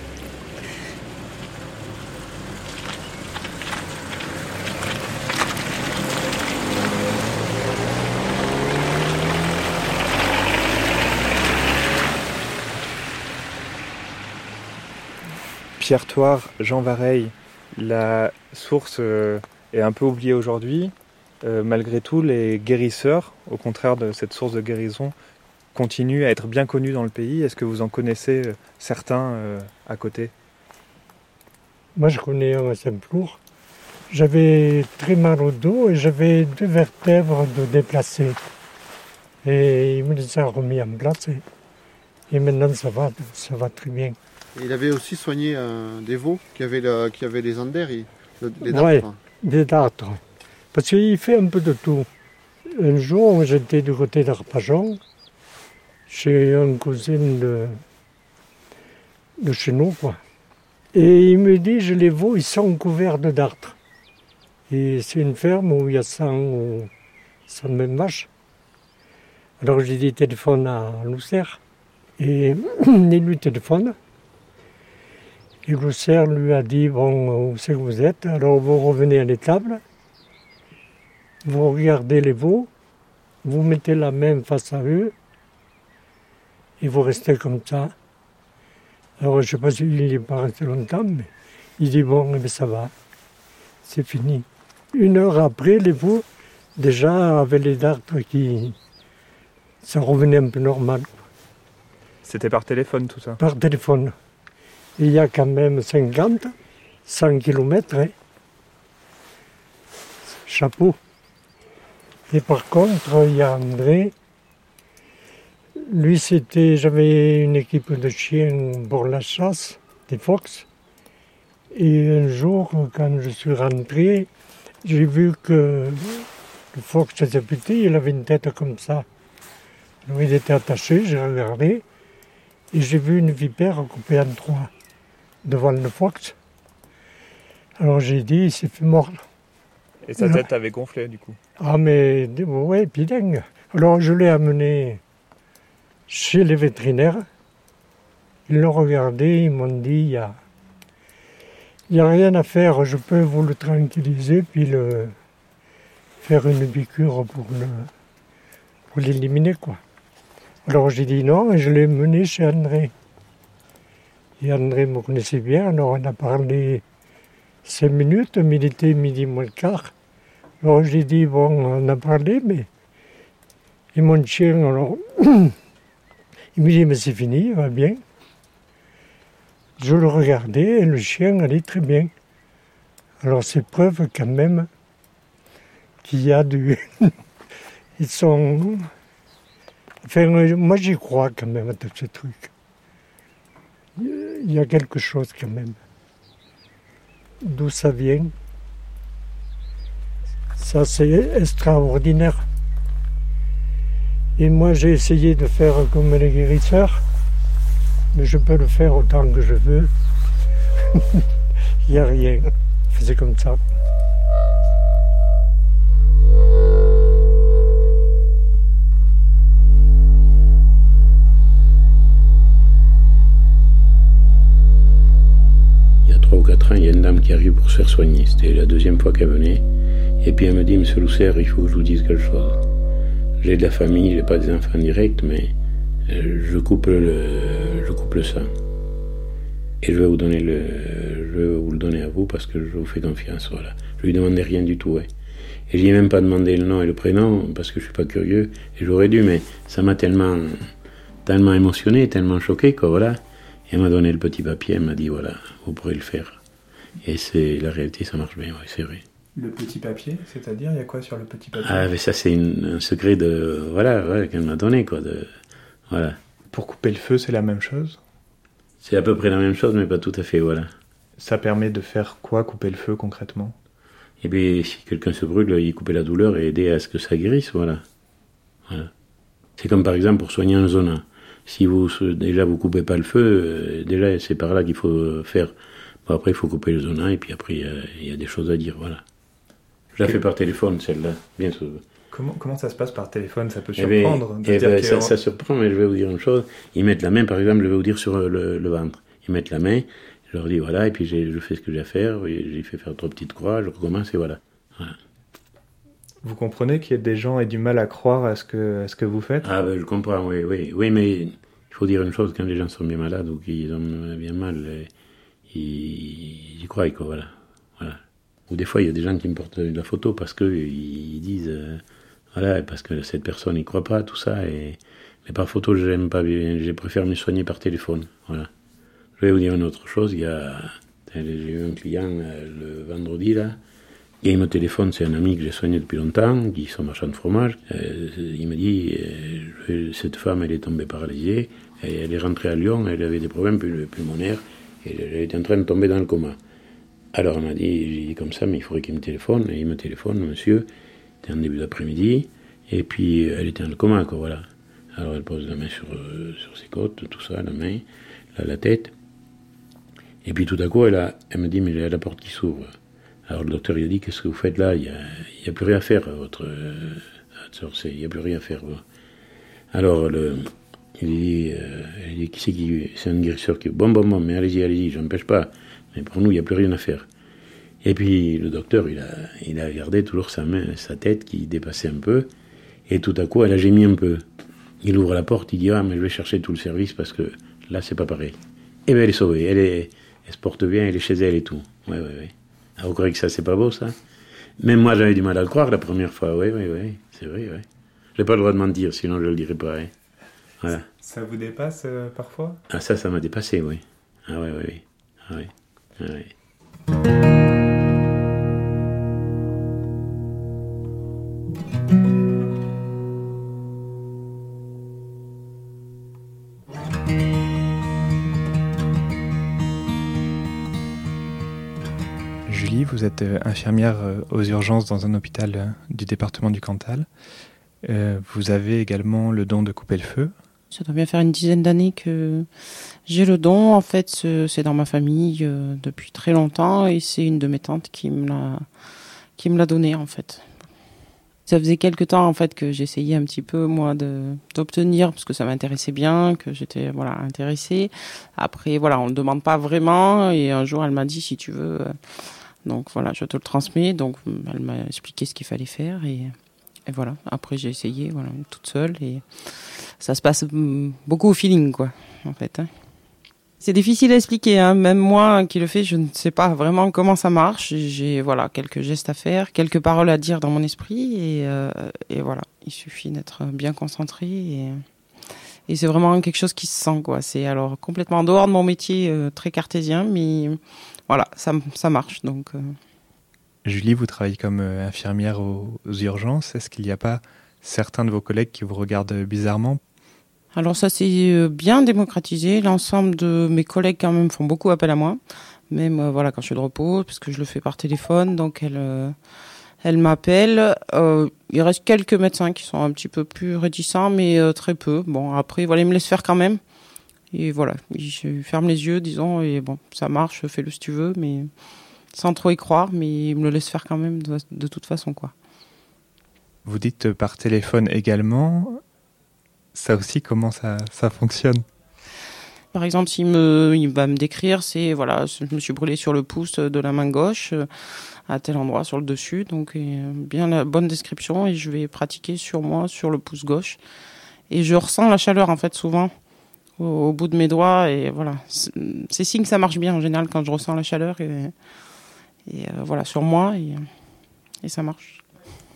Pierre Thouars, Jean Vareille, la source euh, est un peu oubliée aujourd'hui. Euh, malgré tout, les guérisseurs, au contraire de cette source de guérison, continuent à être bien connus dans le pays. Est-ce que vous en connaissez euh, certains euh, à côté? Moi, je connais un à Saint-Flour. J'avais très mal au dos et j'avais deux vertèbres de déplacées. Et il me les a remis en place. Et, et maintenant, ça va, ça va très bien. Et il avait aussi soigné euh, des veaux qui avaient, la, qui avaient les enders, les, les dartres. Oui, hein. des dartres. Parce qu'il fait un peu de tout. Un jour, j'étais du côté d'Arpajon, chez un cousin de, de chez nous, quoi. Et il me dit, je les veaux, ils sont couverts de dartres. Et c'est une ferme où il y a cent, cent même vaches. Alors j'ai dit téléphone à Lucère. Et il lui téléphone. Et Lucère lui a dit, bon, où c'est que vous êtes? Alors vous revenez à l'étable, vous regardez les veaux, vous mettez la main face à eux, et vous restez comme ça. Alors je ne sais pas s'il n'est pas resté longtemps, mais il dit, bon, eh bien, ça va, c'est fini. Une heure après, les veaux, déjà, avaient les dartres qui... ça revenait un peu normal. C'était par téléphone tout ça? Par téléphone. Il y a quand même cinquante, cent kilomètres. Hein. Chapeau. Et par contre, il y a André. Lui, c'était, j'avais une équipe de chiens pour la chasse, des phoques. Et un jour, quand je suis rentré, j'ai vu que le phoque était petit, il avait une tête comme ça. Alors, il était attaché, j'ai regardé. Et j'ai vu une vipère coupée en trois devant le phoque. Alors j'ai dit, il s'est fait mordre. Et sa tête avait gonflé du coup? Ah mais, ouais, puis dingue. Alors je l'ai amené chez les vétérinaires. Ils l'ont regardé, ils m'ont dit, il n'y a, y a rien à faire, je peux vous le tranquilliser, puis le, faire une piqûre pour, le, pour l'éliminer, quoi. Alors j'ai dit non, et je l'ai mené chez André. Et André me connaissait bien, alors on a parlé cinq minutes, mais il était midi moins le quart. Alors j'ai dit, bon, on a parlé, mais... Et mon chien, alors... il me dit, mais c'est fini, il va bien. Je le regardais, et le chien allait très bien. Alors c'est preuve quand même qu'il y a du... Ils sont... Enfin, moi j'y crois quand même à tous ces trucs. Il y a quelque chose quand même. D'où ça vient? Ça c'est extraordinaire. Et moi j'ai essayé de faire comme les guérisseurs, mais je peux le faire autant que je veux. Il n'y a rien. C'est comme ça. trois ou quatre ans, il y a une dame qui arrive pour se faire soigner. C'était la deuxième fois qu'elle venait. Et puis elle me dit, Monsieur Lucère, il faut que je vous dise quelque chose. J'ai de la famille, j'ai pas des enfants directs, mais je coupe le, je coupe le sang. Et je vais vous donner le, je vais vous le donner à vous parce que je vous fais confiance, voilà. Je lui demandais rien du tout, ouais. Et je lui ai même pas demandé le nom et le prénom, parce que je suis pas curieux, et j'aurais dû, mais ça m'a tellement, tellement émotionné, tellement choqué, quoi, voilà. Et elle m'a donné le petit papier, elle m'a dit, voilà, vous pourrez le faire. Et c'est la réalité, ça marche bien, oui, c'est vrai. Le petit papier, c'est-à-dire, il y a quoi sur le petit papier? Ah, mais ça, c'est une, un secret de, voilà, voilà qu'elle m'a donné, quoi, de, voilà. Pour couper le feu, c'est la même chose? C'est à peu près la même chose, mais pas tout à fait, voilà. Ça permet de faire quoi, couper le feu, concrètement? Et bien, si quelqu'un se brûle, il couper la douleur et aider à ce que ça guérisse, voilà. Voilà. C'est comme par exemple pour soigner un zona. Si vous, déjà, vous coupez pas le feu, euh, déjà, c'est par là qu'il faut faire. Bon, après, il faut couper le zona, et puis après, il y, y a des choses à dire, voilà. Je la fais par téléphone, celle-là, bien sûr. Comment, comment ça se passe par téléphone? Ça peut eh ben, surprendre de eh dire ben, que... ça, ça surprend, mais je vais vous dire une chose. Ils mettent la main, par exemple, je vais vous dire sur le, le ventre. Ils mettent la main, je leur dis voilà, et puis j'ai, je fais ce que j'ai à faire, j'ai fait faire trois petites croix, je recommence, et voilà. voilà. Vous comprenez qu'il y a des gens qui aient du mal à croire à ce que, à ce que vous faites? Ah ben je comprends, oui, oui. Oui, mais il faut dire une chose, quand les gens sont bien malades ou qu'ils ont bien mal, ils y croient, quoi, voilà. voilà. Ou des fois, il y a des gens qui me portent la photo parce qu'ils disent, euh, voilà, parce que cette personne n'y croit pas, tout ça, et... mais par photo, je n'aime pas bien, je préfère me soigner par téléphone, voilà. Je vais vous dire une autre chose, il y a, j'ai eu un client euh, le vendredi, là, et il me téléphone, c'est un ami que j'ai soigné depuis longtemps, qui est marchand de fromage. Euh, il me dit, euh, cette femme, elle est tombée paralysée, et elle est rentrée à Lyon, elle avait des problèmes pulmonaires, et elle était en train de tomber dans le coma. Alors elle m'a dit, j'ai dit comme ça, mais il faudrait qu'il me téléphone, et il me téléphone, monsieur, c'était en début d'après-midi, et puis elle était dans le coma, quoi, voilà. Alors elle pose la main sur, euh, sur ses côtes, tout ça, la main, là, la tête, et puis tout à coup, elle, a, elle me dit, mais il y a la porte qui s'ouvre. Alors le docteur il a dit, qu'est-ce que vous faites là? Il n'y a, a plus rien à faire, votre euh, il n'y a plus rien à faire. Bon. Alors le, il dit, euh, il dit qui c'est qui, c'est un guérisseur qui, bon, bon, bon, mais allez-y, allez-y, je n'empêche pas. Mais pour nous, il n'y a plus rien à faire. Et puis le docteur, il a, il a regardé toujours sa main, sa tête qui dépassait un peu, et tout à coup, elle a gémi un peu. Il ouvre la porte, il dit, ah, mais je vais chercher tout le service parce que là, c'est pas pareil. Et bien, elle est sauvée, elle, est, elle se porte bien, elle est chez elle et tout. Ouais, ouais, ouais. Ah, vous croyez que ça, c'est pas beau, ça? Même moi, j'avais du mal à le croire la première fois. Oui, oui, oui, c'est vrai, oui. J'ai pas le droit de mentir, sinon je le dirais pas. Hein. Voilà. Ça vous dépasse euh, parfois? Ah, ça, ça m'a dépassé, oui. Ah, oui, oui, oui. Ah, oui. Ah, oui. Julie, vous êtes infirmière aux urgences dans un hôpital du département du Cantal. Euh, vous avez également le don de couper le feu. Ça doit bien faire une dizaine d'années que j'ai le don. En fait, c'est dans ma famille euh, depuis très longtemps et c'est une de mes tantes qui me l'a, qui me l'a donné, en fait. Ça faisait quelque temps, en fait, que j'essayais un petit peu, moi, de, d'obtenir, parce que ça m'intéressait bien, que j'étais, voilà, intéressée. Après, voilà, on ne le demande pas vraiment et un jour, elle m'a dit, si tu veux... Euh, donc voilà, je te le transmets. Donc elle m'a expliqué ce qu'il fallait faire et, et voilà. Après j'ai essayé, voilà, toute seule et ça se passe beaucoup au feeling, quoi, en fait. Hein. C'est difficile à expliquer, hein. Même moi qui le fais, je ne sais pas vraiment comment ça marche. J'ai voilà quelques gestes à faire, quelques paroles à dire dans mon esprit et, euh, et voilà. Il suffit d'être bien concentré et, et c'est vraiment quelque chose qui se sent, quoi. C'est alors complètement en dehors de mon métier euh, très cartésien, mais voilà, ça, ça marche. Donc, euh... Julie, vous travaillez comme infirmière aux, aux urgences. Est-ce qu'il n'y a pas certains de vos collègues qui vous regardent bizarrement? Alors ça, c'est bien démocratisé. L'ensemble de mes collègues, quand même, font beaucoup appel à moi. Même euh, voilà, quand je suis de repos, parce que je le fais par téléphone. Donc, elle, euh, elle m'appelle. Euh, il reste quelques médecins qui sont un petit peu plus réticents, mais euh, très peu. Bon, après, voilà, ils me laissent faire quand même. Et voilà, je ferme les yeux, disons, et bon, ça marche, fais-le si tu veux, mais sans trop y croire, mais il me le laisse faire quand même de, de toute façon, quoi. Vous dites par téléphone également, ça aussi, comment ça, ça fonctionne? Par exemple, s'il me, il va me décrire, c'est, voilà, je me suis brûlé sur le pouce de la main gauche, à tel endroit, sur le dessus, donc bien la bonne description, et je vais pratiquer sur moi, sur le pouce gauche. Et je ressens la chaleur, en fait, souvent. Au, au bout de mes doigts et voilà, c'est, c'est signe que ça marche bien en général quand je ressens la chaleur et, et euh, voilà sur moi et, et ça marche.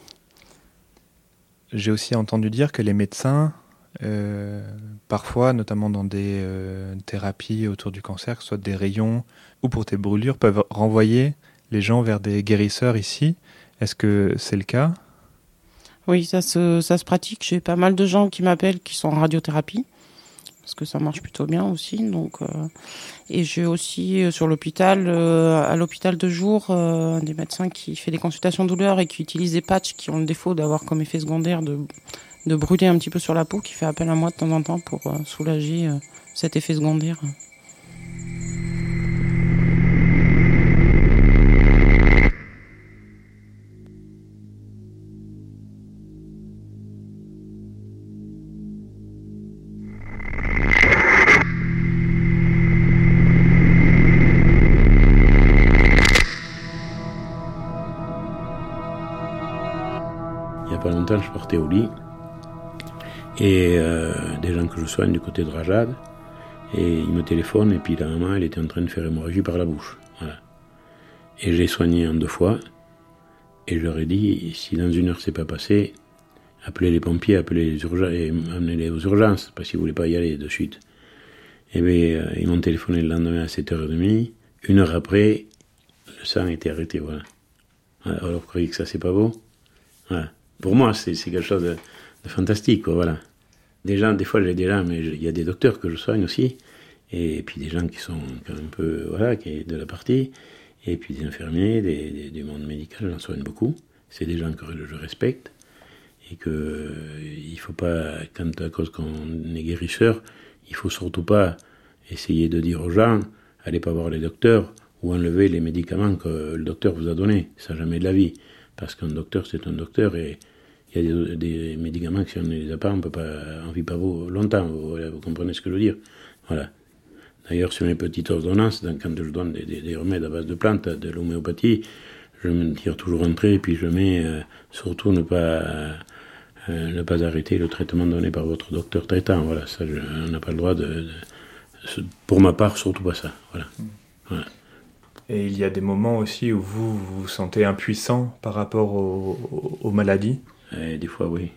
j'ai aussi entendu dire que les médecins, euh, parfois, notamment dans des euh, thérapies autour du cancer, que ce soit des rayons ou pour tes brûlures, peuvent renvoyer les gens vers des guérisseurs ici. Est-ce que c'est le cas ? Oui, ça se, ça se pratique. J'ai pas mal de gens qui m'appellent qui sont en radiothérapie, parce que ça marche plutôt bien aussi. Donc, euh, et j'ai aussi euh, sur l'hôpital, euh, à l'hôpital de jour, euh, des médecins qui fait des consultations douleurs et qui utilisent des patchs qui ont le défaut d'avoir comme effet secondaire de, de brûler un petit peu sur la peau, qui fait appel à moi de temps en temps pour euh, soulager euh, cet effet secondaire. Pas longtemps, je partais au lit et euh, des gens que je soigne du côté de Rajad, et ils me téléphonent et puis la maman elle était en train de faire hémorragie par la bouche, voilà. Et j'ai soigné en deux fois et je leur ai dit si dans une heure c'est pas passé, appelez les pompiers, appelez les urgences et amenez-les aux urgences parce qu'ils voulaient pas y aller de suite. Et bien euh, ils m'ont téléphoné le lendemain à sept heures trente, une heure après le sang était arrêté, voilà. Voilà. Alors vous croyez que ça c'est pas beau, voilà. Pour moi, c'est, c'est quelque chose de, de fantastique, quoi, voilà. Des gens, des fois, j'ai des gens, mais il y a des docteurs que je soigne aussi, et, et puis des gens qui sont un peu, voilà, qui est de la partie, et puis des infirmiers, des, des, du monde médical, j'en soigne beaucoup. C'est des gens que je respecte, et que il faut pas, quand à cause qu'on est guérisseur, il faut surtout pas essayer de dire aux gens, allez pas voir les docteurs, ou enlever les médicaments que le docteur vous a donnés. Ça, jamais de la vie. Parce qu'un docteur, c'est un docteur, et il y a des, des médicaments que si on ne les a pas, on peut pas, on vit pas longtemps, vous, vous comprenez ce que je veux dire. Voilà. D'ailleurs, sur mes petites ordonnances, quand je donne des, des, des remèdes à base de plantes, de l'homéopathie, je me tire toujours un trait, et puis je mets, euh, surtout ne pas, euh, ne pas arrêter le traitement donné par votre docteur traitant. Voilà, ça, je, on n'a pas le droit de, de, pour ma part, surtout pas ça. Voilà. Voilà. Et il y a des moments aussi où vous vous, vous sentez impuissant par rapport aux, aux, aux maladies ? Et des fois, oui.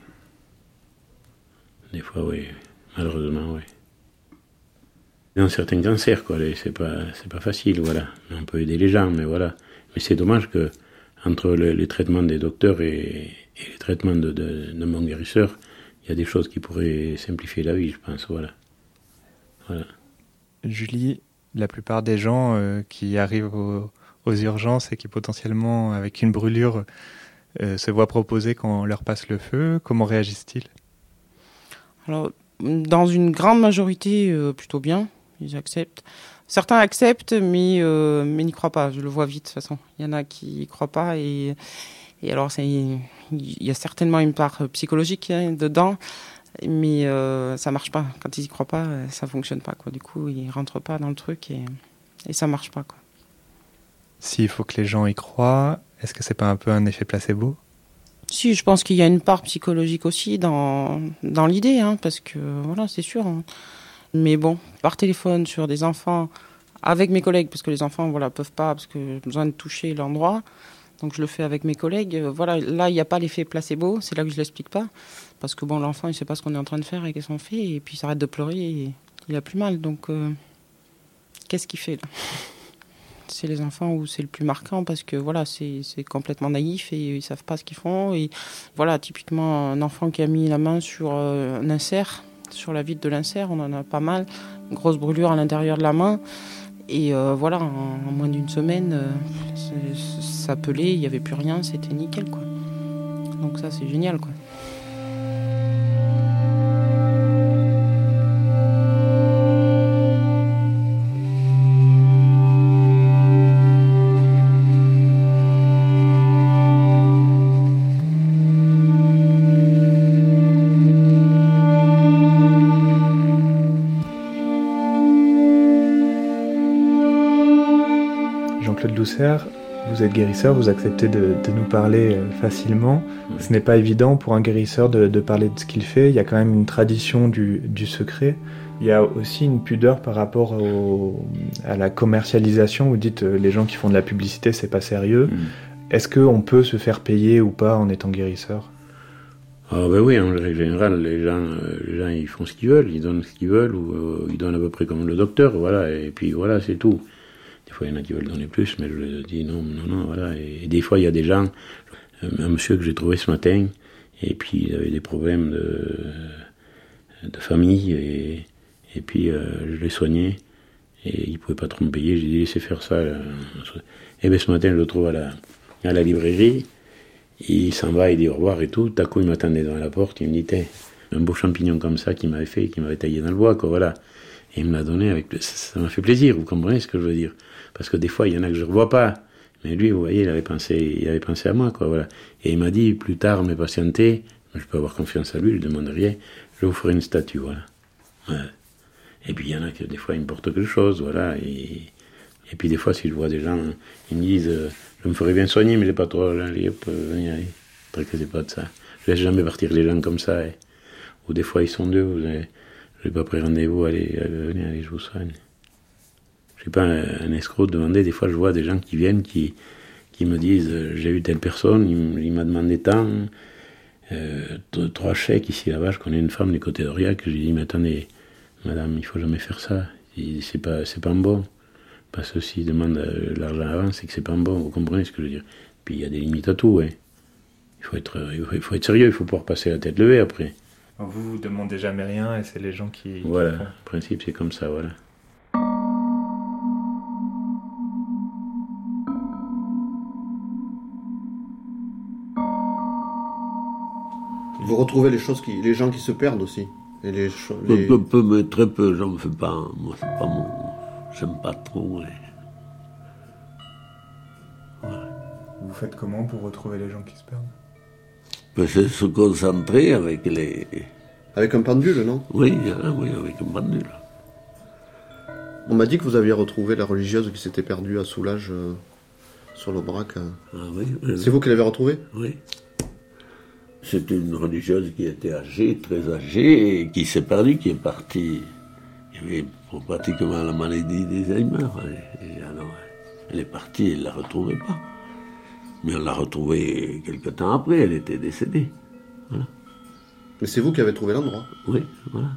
Des fois, oui. Malheureusement, oui. Dans certains cancers, quoi, c'est pas, c'est pas facile, voilà. On peut aider les gens, mais voilà. Mais c'est dommage que, entre le, les traitements des docteurs et, et les traitements de, de, de mon guérisseur, il y a des choses qui pourraient simplifier la vie, je pense, voilà. Voilà. Julie, la plupart des gens euh, qui arrivent aux, aux urgences et qui potentiellement, avec une brûlure, euh, se voient proposer qu'on leur passe le feu, comment réagissent-ils ? Alors, dans une grande majorité, euh, plutôt bien, ils acceptent. Certains acceptent, mais, euh, mais n'y croient pas, je le vois vite de toute façon. Il y en a qui n'y croient pas, et, et alors c'est, il y a certainement une part psychologique hein, dedans, mais euh, ça marche pas. Quand ils y croient pas, ça fonctionne pas, quoi. Du coup, ils rentrent pas dans le truc et, et ça marche pas, quoi. S'il faut que les gens y croient, est-ce que c'est pas un peu un effet placebo ? Si, je pense qu'il y a une part psychologique aussi dans, dans l'idée, hein, parce que voilà, c'est sûr. Hein. Mais bon, par téléphone sur des enfants, avec mes collègues, parce que les enfants, voilà, peuvent pas, parce que j'ai besoin de toucher l'endroit. Donc je le fais avec mes collègues. Voilà, là, il n'y a pas l'effet placebo, c'est là que je l'explique pas. Parce que bon, l'enfant, il sait pas ce qu'on est en train de faire et qu'est-ce qu'on fait, et puis il s'arrête de pleurer et il a plus mal. Donc, euh, qu'est-ce qu'il fait là ? C'est les enfants où c'est le plus marquant parce que voilà, c'est, c'est complètement naïf et ils savent pas ce qu'ils font. Et voilà, typiquement, un enfant qui a mis la main sur euh, un insert, sur la vitre de l'insert, on en a pas mal. Une grosse brûlure à l'intérieur de la main. Et euh, voilà, en, en moins d'une semaine, euh, ça pelait, il n'y avait plus rien, c'était nickel, quoi. Donc ça, c'est génial, quoi. Vous êtes guérisseur, vous acceptez de, de nous parler facilement. Ce n'est pas évident pour un guérisseur de, de parler de ce qu'il fait. Il y a quand même une tradition du, du secret. Il y a aussi une pudeur par rapport au, à la commercialisation. Vous dites les gens qui font de la publicité, c'est pas sérieux. Mmh. Est-ce qu'on peut se faire payer ou pas en étant guérisseur ? Ah ben oui, en règle générale, les gens, euh, les gens ils font ce qu'ils veulent, ils donnent ce qu'ils veulent, ou euh, ils donnent à peu près comme le docteur, voilà, et puis voilà, c'est tout. Des fois, il y en a qui veulent donner plus, mais je leur dis non, non, non, voilà. Et, et des fois, il y a des gens, euh, un monsieur que j'ai trouvé ce matin, et puis il avait des problèmes de, de famille, et, et puis euh, je l'ai soigné, et il ne pouvait pas trop me payer, j'ai dit laissez faire ça. Là. Et bien ce matin, je le trouve à la, à la librairie. Il s'en va, il dit au revoir et tout. Tout à coup, il m'attendait devant la porte. Il me dit, t'es un beau champignon comme ça qu'il m'avait fait, qu'il m'avait taillé dans le bois, quoi, voilà. Et il me l'a donné avec plaisir. Ça m'a fait plaisir, vous comprenez ce que je veux dire? Parce que des fois, il y en a que je ne revois pas. Mais lui, vous voyez, il avait pensé, il avait pensé à moi, quoi, voilà. Et il m'a dit, plus tard, mes patientés, je peux avoir confiance à lui, je ne demande rien, je vous ferai une statue, voilà. Ouais. Et puis, il y en a qui, des fois, ils me portent quelque chose, voilà. Et, et puis, des fois, si je vois des gens, ils me disent, euh, je me ferais bien soigner, mais j'ai pas trop, là, allez, hop, venez, allez. Ne tracassez pas de ça. Je laisse jamais partir les gens comme ça. Et, ou des fois, ils sont deux, vous avez, je n'ai pas pris rendez-vous, allez, allez, venez, allez, je vous soigne. Je suis pas un, un escroc de demander, des fois, je vois des gens qui viennent, qui, qui me disent, euh, j'ai eu telle personne, il, il m'a demandé tant, euh, trois chèques ici, là-bas, je connais une femme du côté d'Aurillac, je lui dis, mais attendez, madame, il faut jamais faire ça, c'est pas, c'est pas bon. Parce que s'il demande euh, l'argent avant, c'est que c'est pas bon, vous comprenez ce que je veux dire. Puis il y a des limites à tout, ouais. Il faut être, il faut, il faut être sérieux, il faut pouvoir passer la tête levée après. Alors vous, vous demandez jamais rien et c'est les gens qui... Voilà, qui font. le principe c'est comme ça, voilà. Vous retrouvez les choses, qui, les gens qui se perdent aussi. Et les, les... les... Peu, peu, mais très peu, j'en fais pas. Moi, c'est pas mon... J'aime pas trop. Et... Ouais. Vous faites comment pour retrouver les gens qui se perdent? Ben, c'est se concentrer avec les... Avec un pendule, non? Oui, ah, oui, avec un pendule. On m'a dit que vous aviez retrouvé la religieuse qui s'était perdue à Soulages, euh, sur l'Aubrac. Ah oui, oui. C'est vous qui l'avez retrouvée? Oui. C'était une religieuse qui était âgée, très âgée, et qui s'est perdue, qui est partie. Il y avait pratiquement la maladie d'Alzheimer. Et, et alors, elle est partie, elle ne la retrouvait pas. Mais on l'a retrouvée quelque temps après, elle était décédée. Voilà. Mais c'est vous qui avez trouvé l'endroit? Oui, voilà.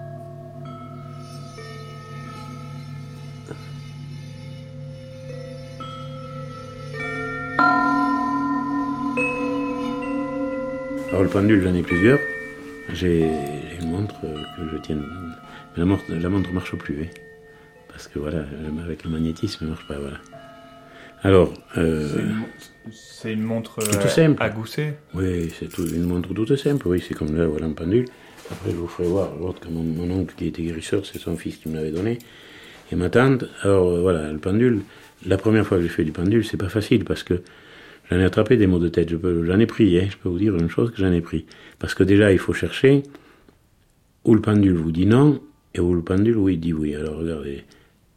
Alors le pendule, j'en ai plusieurs. J'ai une montre que je tiens. Mais la montre, la montre ne marche plus. Hein. Parce que voilà, avec le magnétisme, elle ne marche pas. Voilà. Alors. Euh, c'est, une, c'est une montre c'est tout simple. À gousset? Oui, c'est tout, une montre toute simple. Oui, c'est comme là, voilà un pendule. Après, je vous ferai voir l'autre, comme mon, mon oncle qui était guérisseur, c'est son fils qui me l'avait donné. Et ma tante. Alors euh, voilà, le pendule. La première fois que j'ai fait du pendule, c'est pas facile parce que. J'en ai attrapé des maux de tête, je peux, j'en ai pris, hein, je peux vous dire une chose que j'en ai pris. Parce que déjà, il faut chercher où le pendule vous dit non, et où le pendule où il dit oui. Alors regardez,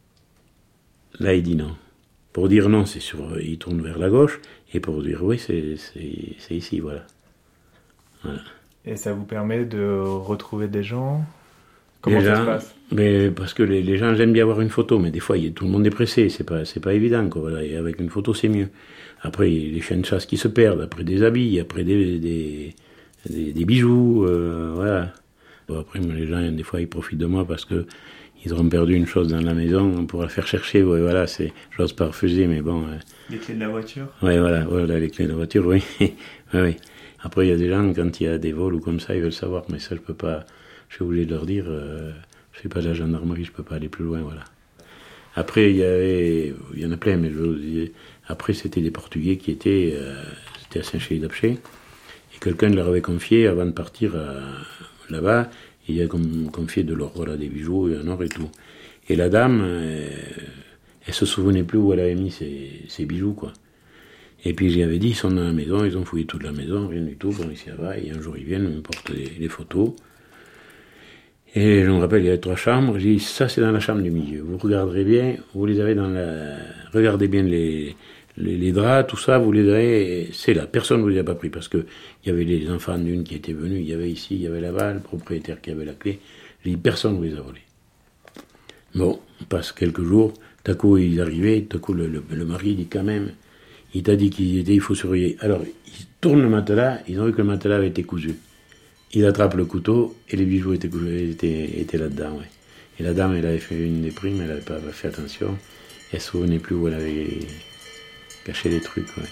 là il dit non. Pour dire non, c'est sur, il tourne vers la gauche, et pour dire oui, c'est, c'est, c'est ici, voilà. Voilà. Et ça vous permet de retrouver des gens? Comment les ça gens, se passe? Mais parce que les, les gens j'aiment bien avoir une photo, mais des fois il, tout le monde est pressé, c'est pas, c'est pas évident, quoi, voilà. Et avec une photo c'est mieux. Après, les chiens de chasse qui se perdent, après des habits, après des, des, des, des bijoux, euh, voilà. Bon, après, les gens, des fois, ils profitent de moi parce que ils auront perdu une chose dans la maison, on pourra la faire chercher, ouais, voilà, c'est, j'ose pas refuser, mais bon. Euh, les clés de la voiture? Ouais, voilà, voilà, les clés de la voiture, oui. ouais, oui. Après, il y a des gens, quand il y a des vols ou comme ça, ils veulent savoir, mais ça, je peux pas, je suis obligé de leur dire, euh, je suis pas de la gendarmerie, je peux pas aller plus loin, voilà. Après, il y avait, il y en a plein, mais je vous dis, après, c'était des Portugais qui étaient, euh, c'était à Saint-Chély-d'Apcher, et quelqu'un leur avait confié, avant de partir euh, là-bas, il a confié de l'or, voilà, des bijoux, un or et tout. Et la dame, euh, elle se souvenait plus où elle avait mis ses, ses bijoux, quoi. Et puis, j'y avais dit, ils sont dans la maison, ils ont fouillé toute la maison, rien du tout, bon, ici, là-bas, et un jour, ils viennent, ils me portent des, des photos. Et je me rappelle, il y avait trois chambres. J'ai dit, ça c'est dans la chambre du milieu. Vous regarderez bien, vous les avez dans la... Regardez bien les, les, les draps, tout ça, vous les avez... C'est là, personne ne vous les a pas pris, parce que il y avait les enfants d'une qui étaient venus, il y avait ici, il y avait là-bas, le propriétaire qui avait la clé. J'ai dit, personne ne vous les a volés. Bon, on passe quelques jours, tout à coup ils arrivaient, tout à coup le, le, le mari dit quand même, il t'a dit qu'il était, il faut surveiller. Alors, ils tournent le matelas, ils ont vu que le matelas avait été cousu. il attrape le couteau et les bijoux étaient, étaient, étaient là-dedans. Ouais. Et la dame, elle avait fait une déprime, elle n'avait pas fait attention. Elle ne se souvenait plus où elle avait caché les trucs. Ouais.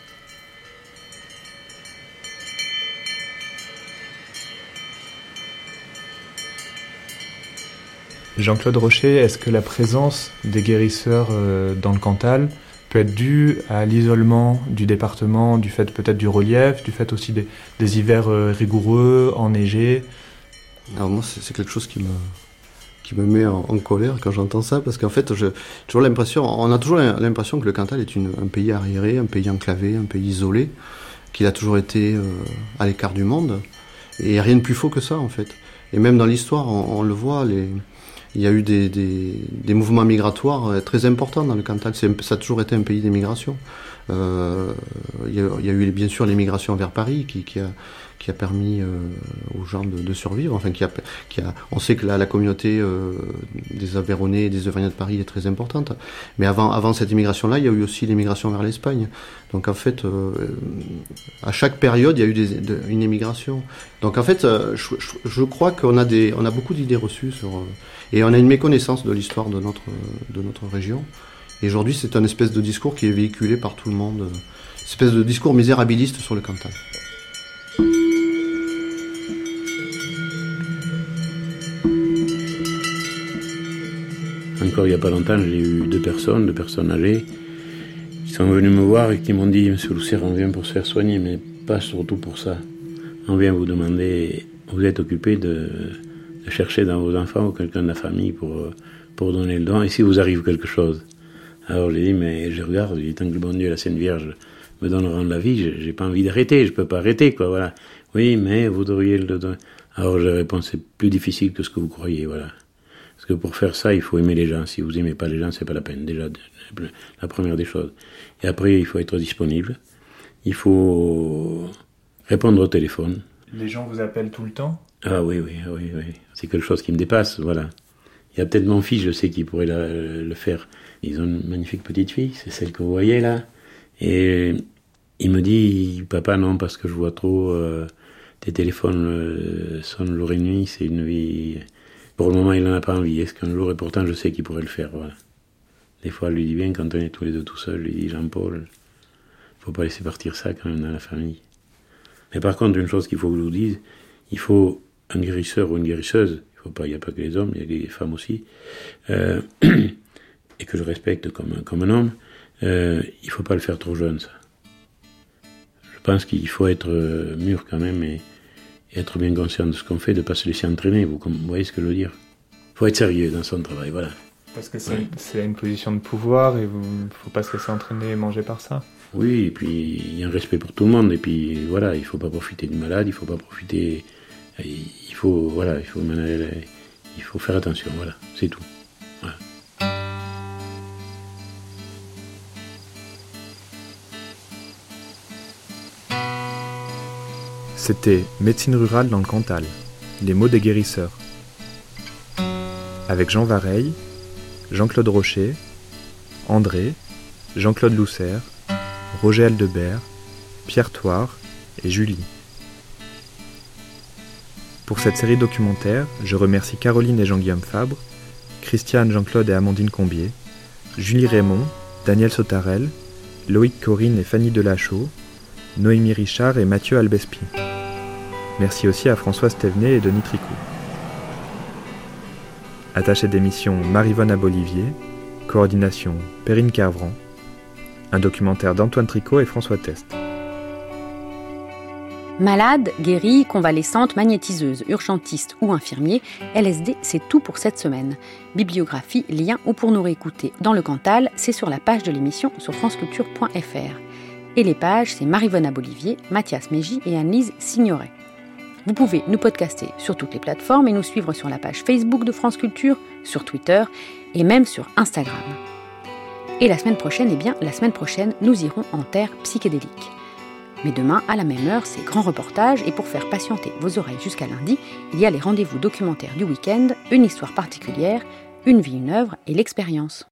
Jean-Claude Rocher, est-ce que la présence des guérisseurs euh, dans le Cantal peut être due à l'isolement du département, du fait peut-être du relief, du fait aussi des, des hivers euh, rigoureux, enneigés? Alors moi, c'est, c'est quelque chose qui me, qui me met en, en colère quand j'entends ça, parce qu'en fait, j'ai toujours l'impression, on a toujours l'impression que le Cantal est une, un pays arriéré, un pays enclavé, un pays isolé, qu'il a toujours été euh, à l'écart du monde, et rien de plus faux que ça, en fait. Et même dans l'histoire, on, on le voit, les... il y a eu des, des, des mouvements migratoires très importants dans le Cantal. C'est, ça a toujours été un pays d'émigration. Euh, il, y a, il y a eu bien sûr l'émigration vers Paris qui, qui, a, qui a permis euh, aux gens de, de survivre. Enfin, qui a, qui a, on sait que la, la communauté euh, des Aveyronnais et des Auvergnats de Paris est très importante. Mais avant, avant cette immigration-là, il y a eu aussi l'immigration vers l'Espagne. Donc en fait, euh, à chaque période, il y a eu des, de, une émigration. Donc en fait, je, je, je crois qu'on a, des, on a beaucoup d'idées reçues sur... Et on a une méconnaissance de l'histoire de notre, de notre région. Et aujourd'hui, c'est un espèce de discours qui est véhiculé par tout le monde. Une espèce de discours misérabiliste sur le Cantal. Encore il n'y a pas longtemps, j'ai eu deux personnes, deux personnes âgées, qui sont venues me voir et qui m'ont dit « Monsieur Loussère, on vient pour se faire soigner, mais pas surtout pour ça. On vient vous demander, vous êtes occupé de... de chercher dans vos enfants ou quelqu'un de la famille pour, pour donner le don, et si vous arrive quelque chose. » Alors j'ai dit, mais je regarde, je dis, tant que le bon Dieu et la Sainte Vierge me donneront la vie, j'ai, j'ai pas envie d'arrêter, je peux pas arrêter, quoi, voilà. Oui, mais vous devriez le donner. Alors je réponds, c'est plus difficile que ce que vous croyez, voilà. Parce que pour faire ça, il faut aimer les gens. Si vous aimez pas les gens, c'est pas la peine, déjà, la première des choses. Et après, il faut être disponible. Il faut répondre au téléphone. Les gens vous appellent tout le temps ? Ah oui, oui, oui, oui. C'est quelque chose qui me dépasse, voilà. Il y a peut-être mon fils, je sais, qui pourrait la, le faire. Ils ont une magnifique petite fille, c'est celle que vous voyez là. Et il me dit, papa, non, parce que je vois trop, euh, tes téléphones euh, sonnent jour et nuit, c'est une vie... Pour le moment, il n'en a pas envie. Est-ce qu'un jour, et pourtant, je sais qu'il pourrait le faire, voilà. Des fois, je lui dis bien, quand on est tous les deux tout seuls, je lui dis, Jean-Paul, faut pas laisser partir ça quand même dans la famille. Mais par contre, une chose qu'il faut que je vous dise, il faut un guérisseur ou une guérisseuse, il faut pas, il n'y a pas que les hommes, il y a des femmes aussi, euh, et que je respecte comme, comme un homme, euh, il ne faut pas le faire trop jeune, ça. Je pense qu'il faut être euh, mûr quand même et, et être bien conscient de ce qu'on fait, de ne pas se laisser entraîner, vous, vous voyez ce que je veux dire. Il faut être sérieux dans son travail, voilà. Parce que c'est, ouais. c'est une position de pouvoir et il ne faut pas se laisser entraîner et manger par ça. Oui, et puis il y a un respect pour tout le monde, et puis voilà, il ne faut pas profiter du malade, il ne faut pas profiter... Il faut, voilà, il faut, il faut faire attention, voilà, c'est tout. Voilà. C'était Médecine rurale dans le Cantal, les mots des guérisseurs. Avec Jean Vareille, Jean-Claude Rocher, André, Jean-Claude Loussère, Roger Aldebert, Pierre Thouard et Julie. Pour cette série documentaire, je remercie Caroline et Jean-Guillaume Fabre, Christiane, Jean-Claude et Amandine Combier, Julie Raymond, Daniel Sautarel, Loïc Corinne et Fanny Delachaux, Noémie Richard et Mathieu Albespie. Merci aussi à Françoise Thévenet et Denis Tricot. Attaché d'émission Maryvonne Abolivier, coordination Perrine Kervran, un documentaire d'Antoine Tricot et François Test. Malade, guérie, convalescente, magnétiseuse, urgentiste ou infirmier, L S D, c'est tout pour cette semaine. Bibliographie, lien ou pour nous réécouter dans le Cantal, c'est sur la page de l'émission sur franceculture point f r. Et les pages, c'est Maryvonne Abolivier, Mathias Mégy et Anne-Lise Signoret. Vous pouvez nous podcaster sur toutes les plateformes et nous suivre sur la page Facebook de France Culture, sur Twitter et même sur Instagram. Et la semaine prochaine, eh bien, la semaine prochaine, nous irons en terre psychédélique. Mais demain, à la même heure, c'est grand reportage et pour faire patienter vos oreilles jusqu'à lundi, il y a les rendez-vous documentaires du week-end, une histoire particulière, une vie, une œuvre et l'expérience.